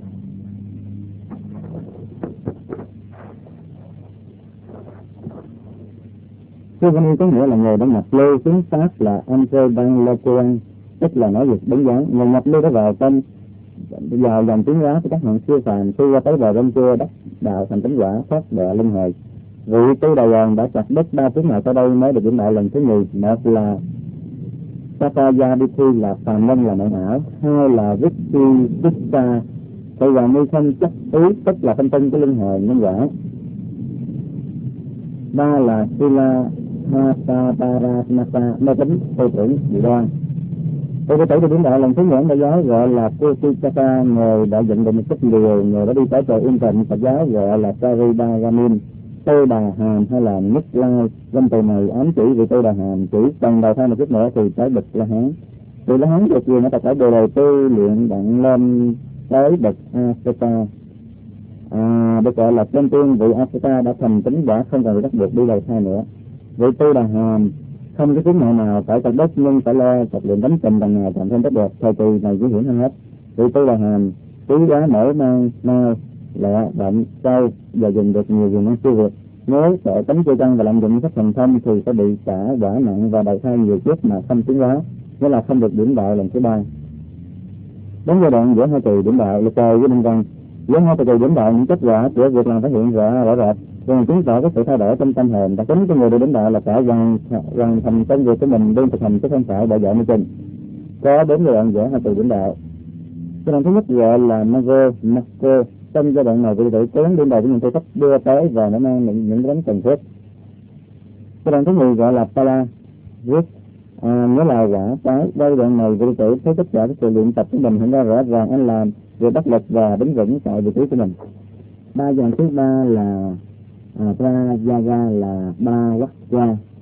Speaker 2: Sovani có nghĩa là người đã nhập lưu, tiếng Pháp là Antrobanlokuan, tức là nói việc đúng dáng. Người nhập lưu đã vào tâm vào dòng tiến hóa của các hạng siêu phàm khi qua tới bờ bên kia đắc đạo thành tánh quả thoát đọa luân hồi. Vị tu đà hoàng đã chặt đứt ba tiếng nào sau đây mới được điểm đạo lần thứ nhì. Một là Satayadithi là phàm nhân là mộng ảo, hai là Vicky Vista tự hoàng ni không chắc ý tức là phân tinh của luân hồi nhân quả, ba là Sila Hasaparamasa mê tín tư tưởng dị đoan. Tôi có thể được điểm đạo lần thứ nhẫn Phật giáo gọi là Putikata, người đã dựng được một cách liều, người đã đi tới trời yên tịnh. Phật giáo gọi là Saribagamin, Tô Đà Hàm hay là Nhất Lai. Danh từ này ám chỉ vì Tô Đà Hàm chỉ cần đầu thai một chút nữa thì tới bậc La Hán. Từ La Hán được quyền ở tập thể đồ đầu tư luyện đặng lên tới bậc Aseta. À, được gọi là tên tiên vị Aseta đã thành tính quả không còn bắt buộc đi đầu thai nữa. Vị Tô Đà Hàm không có tiếng nào nào phải tập đất nhưng phải lo tập luyện đánh tình bằng ngày càng thêm tốt đẹp. Thời kỳ này chỉ hiển hơn hết. Vị Tô Đà Hàm quý giá mở mang mau lẹ đậm sâu và dùng được nhiều quyền năng siêu việt. Nếu sợ tánh chưa căn và lạm dụng các thần thông thì sẽ bị trả quả nặng và đầu thai nhiều kiếp mà không tiến hóa, nghĩa là không được điểm đạo lần thứ ba. Đến giai đoạn giữa hai kỳ điểm đạo lực trời với minh văn, giữa hai kỳ điểm đạo những kết quả của việc làm thể hiện rõ rõ rệt, rồi chứng tỏ cái sự thay đổi trong tâm hồn. Đặc tính của người được điểm đạo là phải hoàn hoàn thành công việc của mình đơn thực hành chứ không phải đại dạy mới trình. Có đến giai đoạn giữa hai kỳ điểm đạo. Giai đoạn thứ nhất gọi là Mago Marco. Trong giai đoạn này vị tử tướng điểm đạo của mình tôi cách đưa tới và nó mang những những đánh cần thiết. Giai đoạn thứ nhì gọi là Pala Viết à, nghĩa là quả trái. Giai đoạn này vị tử thấy tất cả các sự luyện tập của mình hiện ra rõ ràng anh làm việc đắc lực và đứng vững tại vị trí của mình. Ba giai đoạn thứ ba là à, Prayaga là ba Wakya.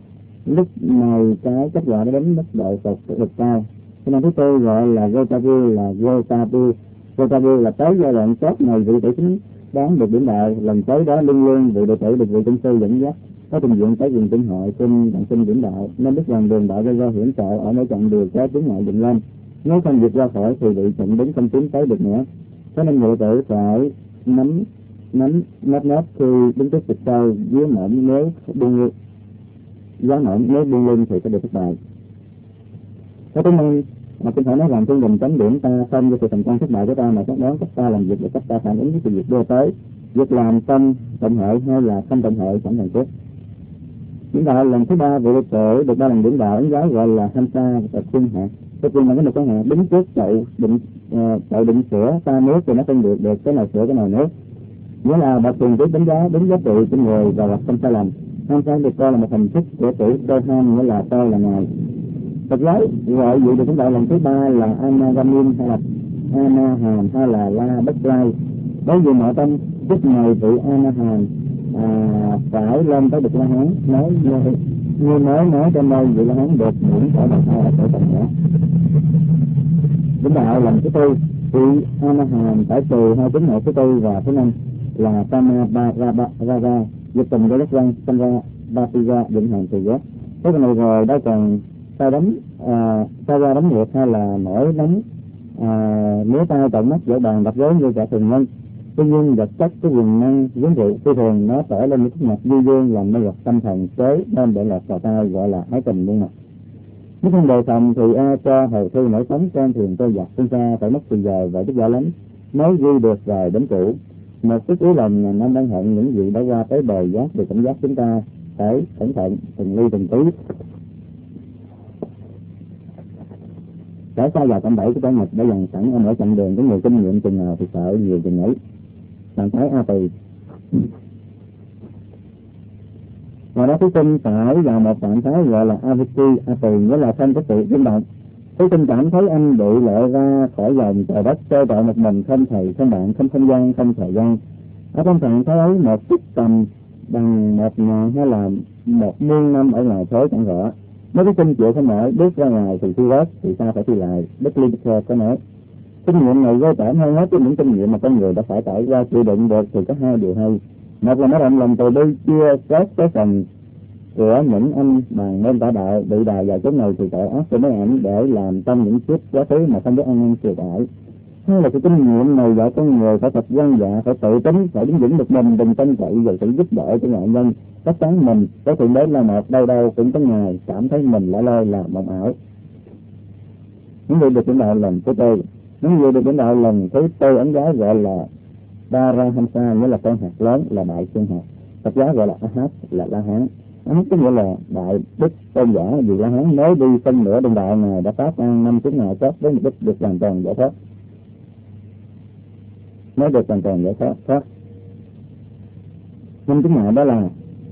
Speaker 2: lúc này cái kết quả nó đến mức độ cực cực cao. Cho nên thứ tư gọi là Gotabu là Gotabu. Gotabu là tới giai đoạn chót này vị tử chính đáng được điểm đạo, lần tới đó luôn luôn vị đệ tử được vị tôn sư dẫn dắt, có tình nguyện tới vùng tinh hội xin đặng xin điểm đạo, nên biết rằng đường đạo gây ra hiểm trợ ở mỗi chặng đường có tiếng ngại dựng lên, nếu không vượt ra khỏi thì bị chậm đến không tiến tới được nữa. Cho nên người tử phải nắm nắm nắp nắp khi đứng trước vực sâu dưới mỏng, nếu buông giá mỏng nếu buông lưng thì sẽ được thất bại. Cái thứ năm mà tôi phải nói rằng chương trình chấm điểm ta không cho sự thành công thất bại của ta, mà chắc đoán cách ta làm việc để cách ta phản ứng với sự việc đưa tới. Việc làm tâm tổng hội hay là không tổng hội chẳng cần thiết. Điểm đạo lần thứ ba vị đệ tử được ba lần điểm đạo ấn giáo gọi là Hamsa và Khuyên Hạ. Cái khuyên là cái một cái hạ đứng trước chậu định uh, chậu định sữa ta nước thì nó phân biệt được cái nào sữa cái nào nước. Nghĩa là bậc thường biết đánh giá đúng giá trị của người và là không sai lầm. Hamsa được coi là một hình thức của chữ tôi ham, nghĩa là tôi là ngài. Phật giáo gọi vị được điểm đạo lần thứ ba là Anagamin hay là Anahan hay là La Bất Lai. Đối với nội tâm lúc này vị Anahan à, phải lên tới được La Hán, nói như, như nói nói trên đây vị La Hán được miễn khỏi bậc hai ở cõi trần nữa. Điểm đạo lần thứ tư vị Anahan phải trừ hai chứng ngộ thứ tư và thứ năm là Tama Raga, dịch tình của đất văn sinh ra Batiga định hàng từ giác. Cái này rồi đã còn sao đánh à, sao ra đánh ngược hay là nổi đánh à, nếu tay tận mắt dễ bàn đập gối như cả thường nhân. Tuy nhiên vật chất cái quyền năng vốn dĩ phi thường nó trở lên những mặt duy dương làm mê hoặc tâm thần chế nên để lọt vào tay gọi là ái tình muôn mặt. Nếu không đề phòng thì e cho hầu thư nổi sống trên thuyền tôi giặc sinh ra phải mất từ giờ và đức giả lắm mới ghi được vài đến cũ. Một chút yếu lòng là năm đang hận những gì đã qua tới bờ giác về cảnh giác chúng ta phải cẩn thận từng ly từng tí. Đã xa vào cạnh bẫy của kẻ nghịch đã dần sẵn ở mỗi chặng đường, có người kinh nghiệm chừng nào thì sợ nhiều chừng ấy. Bạn thấy A Tỳ. Ngoài đó thí sinh phải vào một trạng thái gọi là Aviti A Tỳ, nghĩa là không có sự rung động. Thí sinh cảm thấy anh bị lệ ra khỏi dòng trời đất, trôi trọi một mình, không thầy, không bạn, không không gian, không thời gian. Ở trong trạng thái ấy một chút tầm bằng một ngàn hay là một muôn năm ở ngoài thối chẳng rõ. Nếu cái sinh chịu không nổi bước ra ngoài thì thi rớt thì sao phải thi lại. Đức Literature có nói kinh nghiệm này vô tởm hơn hết với những kinh nghiệm mà con người đã phải trải qua. Chịu đựng được thì có hai điều hay. Một là nó động lòng từ bi chia xét cái phần của những anh bằng nên tả đạo bị đào vào chỗ này thì tội ác của mấy ảnh để làm trong những kiếp quá khứ mà không biết ăn năn chịu tải. Hay là cái kinh nghiệm này dạy con người phải thật dân dạ, phải tự tính, phải đứng vững được mình, đừng tranh cậy về sự giúp đỡ cho ngoại nhân. Chắc chắn mình có thượng đế là một, đâu đâu cũng có ngày cảm thấy mình lẻ loi là mộng ảo. Những người được điểm đạo lần thứ tư, những người được điểm đạo lần thứ tư ấn giáo gọi là Parahamsa, nghĩa là con hạt lớn, là đại thiên hạt. Phật giáo gọi là Ahad, là La Hán. Ahad có nghĩa là đại đức tôn giả, vì La Hán mới đi phân nửa đường đạo ngài đã phát ăn năm chứng ngại tốt với mục đích được hoàn toàn giải thoát, mới được hoàn toàn giải thoát thoát. Năm chứng ngại đó là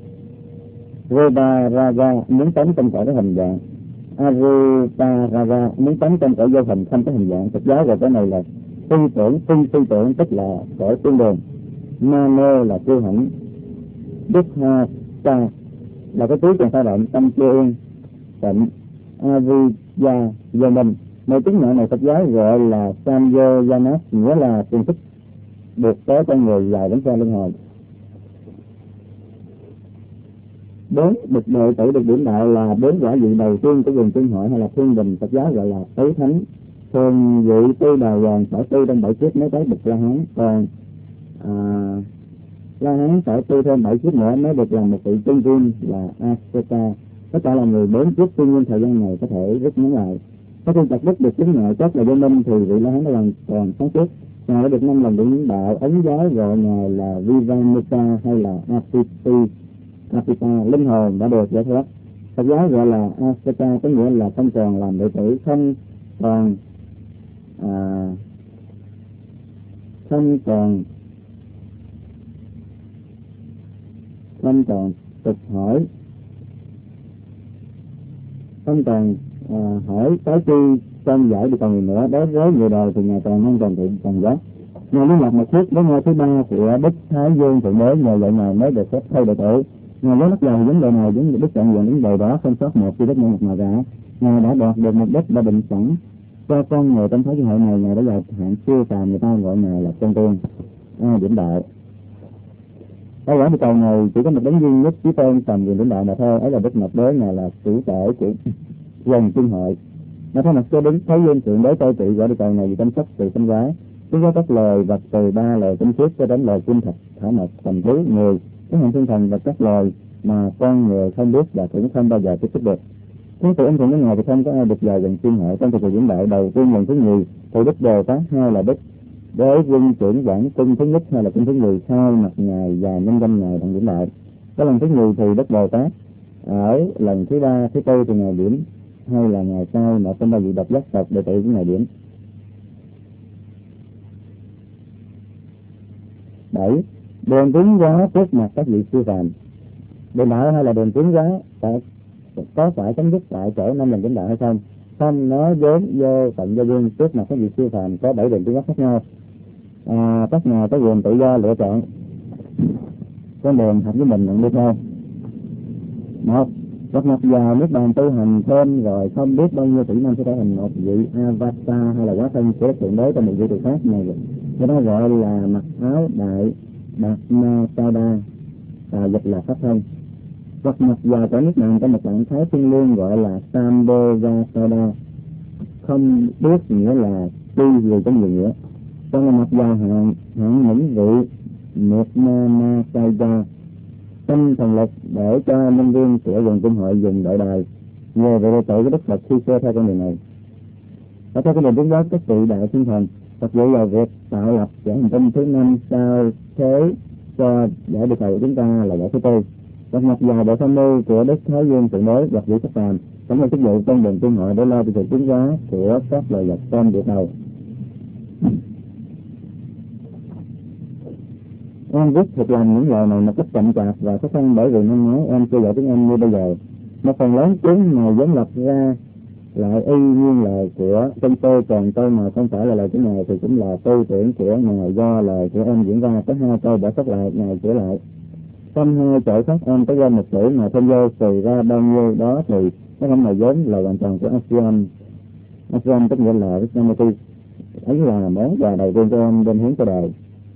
Speaker 2: Rupa Raga, muốn tánh trong cõi có hình dạng, Arupa Raga, muốn tánh trong cõi vô hình không có hình dạng. Phật giáo gọi cái này là tư tưởng, tư tư tưởng, tức là cõi tương đường. Mano là chưa hẳn, Đức Ha Sa là cái túi còn sao động, tâm chưa yên, tịnh, Avijja vô minh. Nơi chứng ngại này Phật giáo gọi là Samyojanas, nghĩa là phương thức được tới con người dài đến xa luân hồi. Bốn bậc đệ tử được điểm đạo là bốn quả vị đầu tiên của vùng tương hội hay là thiên đình. Phật giáo gọi là tứ thánh. Thường vị tu đà hoàng phải tu trong bảy kiếp mới tới bậc La Hán, còn à, La Hán phải tu thêm bảy kiếp nữa mới được làm một vị chân vương là Ashoka. Tất cả là người bốn kiếp, tuy nhiên thời gian này có thể rút ngắn lại. Có khi chặt đứt được chứng ngại chắc là vô minh thì vị La Hán đã lần còn sáng trước. Ngài đã được năm lần điểm đạo ấn giáo gọi ngài là Vivamuta hay là Apiti Apita, linh hồn đã được giải thoát. Phật giáo gọi là Ashoka, có nghĩa là không còn làm đệ tử, không còn à, không còn không còn tục hỏi, không còn à, hỏi cái chi trong giải được còn gì nữa. Đối với người đời thì ngài toàn năng toàn thiện toàn giác. Ngài liên lạc một phút với ngôi thứ ba của Đức Thái Dương Thượng Đế, nhờ vậy ngài mới được phép thay đệ tử. Ngài với bắt đầu vấn đề này đến đức trọn vẹn đến đời đó không sót một chi tiết nhân vật nào cả. Ngài đã đạt được mục đích đã định sẵn cho con người trong thế giới này. Ngài đã là hạng siêu phàm, người ta gọi ngài là chân tiên, à, điểm đạo. Cái quả địa cầu này chỉ có một đấng duy nhất trí tôn tầm quyền điểm đạo mà thôi, ấy là Đức Mật Đế. Ngài là chủ thể của dòng tiên hội. Nó thay mặt cho đứng thấy dương thượng đế cai trị quả địa cầu này vì chăm sóc sự sinh hóa. Chúng có các loài vật từ ba loài tinh khiết cho đến loài kim thạch, thảo mộc, tầm thứ, người, các hạng thiên thần và các loài mà con người không biết và cũng không bao giờ tiếp xúc được. Thế tự anh thuận đến ngài thì không có ai được vào dòng tiên hội. Trong thời kỳ diễn đạo đầu tiên lần thứ nhì thì Đức Bồ Tát, hai là Đức Đế Quân trưởng quản cung thứ nhất, hai là cung thứ nhì sau mặt ngài và nhân danh ngài đang diễn đạo. Cái lần thứ nhì thì Đức Bồ Tát, ở lần thứ ba, thứ tư thì ngài điểm, hay là ngày sau một trong ba vị độc giác tộc đệ tử của ngài điểm. Bảy, đường tiến hóa trước mặt các vị siêu phàm. Đề đạo hay là đường tiến hóa có phải chấm dứt tại chỗ năm lần chánh đạo hay không? Không, nó vốn vô tận do duyên. Trước mặt các vị siêu phàm có bảy đường tiến hóa khác nhau. À, các ngài có quyền tự do lựa chọn con đường hợp với mình nhận đi theo. Một, Vật mặt vào nước bàn tu hành thêm rồi không biết bao nhiêu tỷ năm sẽ trở thành một vị avatar hay là hóa thân của thượng đế trong một vị trụ khác này. Cái đó gọi là mặc áo đại đạt ma sa đa, và dịch là pháp thân. Vật mặt vào cõi nước bàn trong một trạng thái thiên liêng gọi là Sambhogakada, không biết nghĩa là tuy người trong nhiều nghĩa. Trong là mặt vào hạng hạng những vị Nirmanakaya, tâm thần lực để cho nhân viên của dòng tinh hội dùng đội đài nhờ về đệ tử của Đức Phật khi xưa theo con đường này. Ở theo cái đường tiến hóa các vị đại thiên thần, Phật dạy vào việc tạo lập giải hành tinh thứ năm sao thế cho giải địa cầu chúng ta là giải thứ tư. Vật mặt vào bộ tham mưu của Đức Thái Dương Thượng Đế hoặc vị sắc phàm cũng là chức vụ trong đường tiên hội để lo cho sự tiến hóa của các loài vật trên địa cầu. Em viết thực làm những lời này một cách chậm chạp và khó khăn bởi vì năm ngoái em chưa dạy tiếng Anh như bây giờ. Một phần lớn tiếng này giống lập ra lại y như lời của trong tôi, còn tôi mà không phải là lời của ngài thì cũng là tư tưởng của ngài do lời của em diễn ra. Có hai câu đã sót lại, ngài sửa lại. Trong hai chỗ khác em có ra một chữ mà thêm vô xì ra bao nhiêu đó thì nó không là vốn là hoàn toàn của Asian. Asian tức nghĩa là Christianity. Ấy là món quà đầu tiên của em đem hướng cho đời.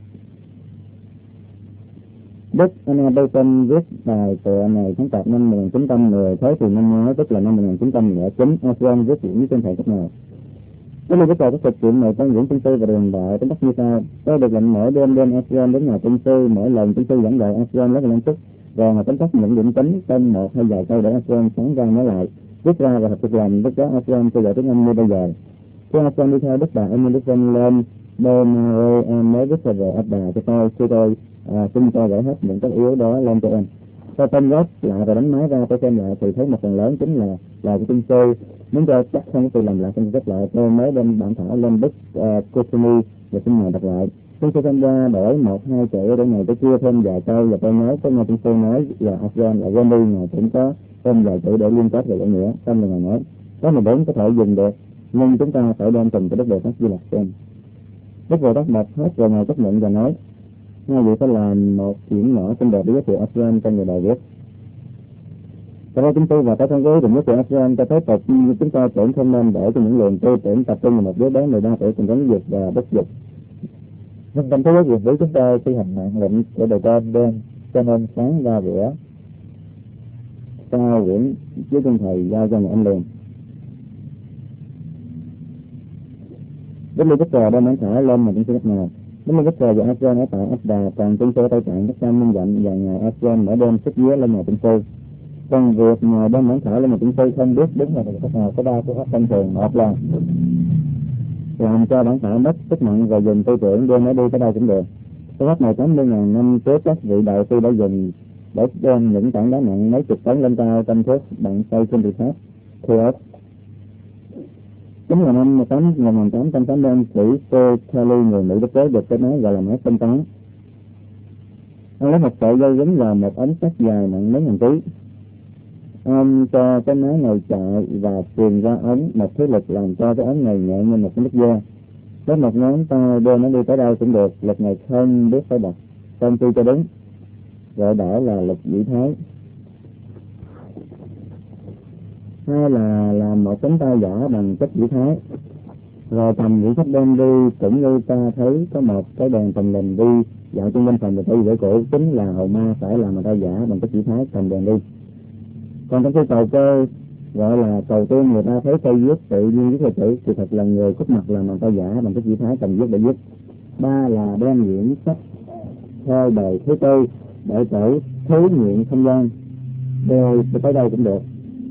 Speaker 2: Đức Anna viết bài tựa này sáng tạo năm một nghìn chín trăm mười, thế thì năm ngoái tức là năm một nghìn chín trăm lẻ chín. Asian viết diễn trên thầy cách nào? Cái lưu viết bài các thực chuyện này trong diễn tinh sư và đường đại tính đất như sau. Tôi được lệnh mỗi đêm đem Asian đến nhà tinh sư, mỗi lần tinh sư dẫn dạy Asian rất là năng suất, rồi mà tính cách những điểm tính tên một hay vài câu để Asian sáng ra nói lại, viết ra và thực làm đức đó Asian tôi dạy tiếng Anh như bây giờ. Khi Asian đi theo Đức Bà Emily Dickinson lên Donare, em mới viết về áp bà cho tôi, khi tôi à, xin cho gửi hết những cái yếu đó lên cho em. Tôi tên gốc lại và đánh máy ra tôi xem lại thì thấy một phần lớn chính là là của tinh sư. Muốn cho chắc không tôi làm lại trong rất lại, tôi mới đem bản thảo lên Đức Kotuni và xin ngài đọc lại. Tinh sư tham gia đổi một hai chữ để ngài tôi chia thêm vài câu và tôi nói có nghe tinh sư nói là Asian là Wendy, ngài cũng có thêm vài chữ để liên kết về cái nghĩa. Xong rồi ngài nói có mười bốn có thể dùng được, nhưng chúng ta phải đem từng cái Đức Bồ Tát Di Lặc xem. Đức Bồ Tát đọc hết rồi ngài chấp nhận và nói ngay vậy phải làm một chuyện nhỏ trong đời để giới thiệu Asian trong người đời viết. Sau đó chúng tôi và các thân giới cùng giới thiệu Asian cho thấy tục chúng ta tưởng không nên để cho những luồng tư tưởng tập trung vào một đứa bé mười ba tuổi cùng đánh dục và bất dục. Nhưng trong thế giới việc với chúng ta thi hành mạng lệnh của đời con đêm cho nên sáng ra rửa sao quyển với chân thầy giao cho một anh liền. Đức Lê Đức Trà đem bản thảo lên mà chúng tôi cách nào. Đức Lê Đức Trà và Asian ở tại Ấp Đà, còn chúng tôi tay trạng các trăm minh dặn và ngày Asian mở đêm sức vía lên nhà tinh sư. Còn việc mà đem bản thảo lên mà tinh sư không biết đúng là cách nào có ba phương pháp thông thường. Một là làm cho bản thảo mất sức nặng và dùng tư tưởng đưa nó đi tới đâu cũng được. Phương pháp này tám mươi ngàn năm trước các vị đại sư đã dùng để đem những tảng đá nặng mấy chục tấn lên cao trong thước bằng xây trên vị tháp. Thưa chính là năm một nghìn tám trăm tám mươi lăm, kỹ sư Kelly người Mỹ đức tế được cái máy gọi là máy tinh toán. Ông lấy một sợi dây dính vào một ống sắt dài nặng mấy ngàn ký. Ông cho cái máy này chạy và truyền ra ống một thứ lực làm cho cái ống này nhẹ như một cái nước da. Với một ngón tay đưa nó đi tới đâu cũng được, lực này không biết phải đặt, không tuy cho đúng. Gọi đó là lực vĩ thái. hai là làm một cánh tay giả bằng chất dĩ thái, rồi cầm những sách đem đi, cũng như ta thấy có một cái đèn tầm lình đi dạo chung quanh phòng, người ta dễ cổ chính là hầu ma phải làm một tay giả bằng chất dĩ thái cầm đèn đi. Còn trong cái cầu cơ gọi là cầu tiên, người ta thấy cây viết tự nhiên viết là chữ, thì thật là người cúp mặt làm bằng tay giả bằng chất dĩ thái cầm viết để viết. Ba là đem diễn sách theo đời thứ tư để trở thí nghiệm không gian, đều tới đâu cũng được.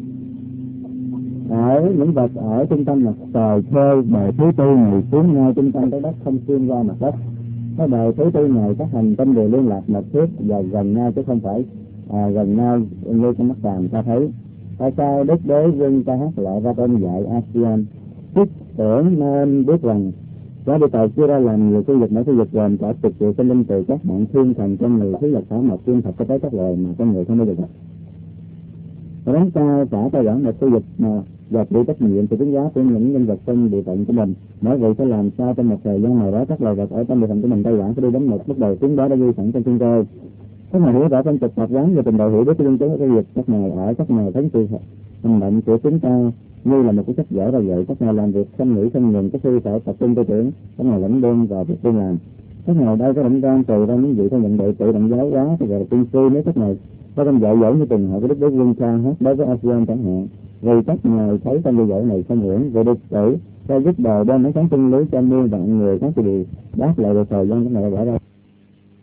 Speaker 2: Ở những vật ở trung tâm mặt trời theo đời thứ tư này xuống ngay trung tâm trái đất, không xuyên qua mặt đất. Cái đời thứ tư này các hành tinh đều liên lạc mật thiết và gần nhau, chứ không phải à, gần nhau như trong mắt phàm ta thấy. Tại sao Đức Đế Vương ca hát lại ra tên dạy ASEAN? Tức tưởng nên biết rằng quả địa cầu chia ra làm nhiều khu vực, mỗi khu vực gồm cả chục triệu sinh linh từ các hạng thiên thần trong người, thứ vật thảo mộc thiên thạch cho tới các loài mà con người không bao giờ gặp. Và đánh cao cả tài bản một khu vực mà và chịu trách nhiệm từ tính giá của những nhân vật trong địa phận của mình. Mỗi vị sẽ làm sao trong một thời gian nào đó các loài vật ở trong địa phận của mình tài bản sẽ đi đến một mức đầu tiến đó đã ghi sẵn trong thiên cơ. Các ngài hiểu rõ trong trật tập quán và trình độ hiểu biết của dân chúng cái việc các ngài ở các ngài thấy sự hành động của chúng ta như là một cái sách vở ra vậy. Các ngài làm việc không nghĩ không ngừng, các sư phải tập trung tư tưởng, các ngài lãnh đương vào việc tiên làm. Các ngài đây có lãnh đoan từ ra những vị theo nhận định tự động giáo hóa thì gọi là tiên sư. Nếu các ngài có trong dạy dỗ như từng họ của Đức Đế Vương ca hát đối với ASEAN chẳng hạn, vì các ngài thấy trong dạy dỗ này không hưởng về được tử cho giúp đời đem mấy sáng chân lý cho muôn vạn người các điều đáp lại được thời gian các ngài đã bỏ ra.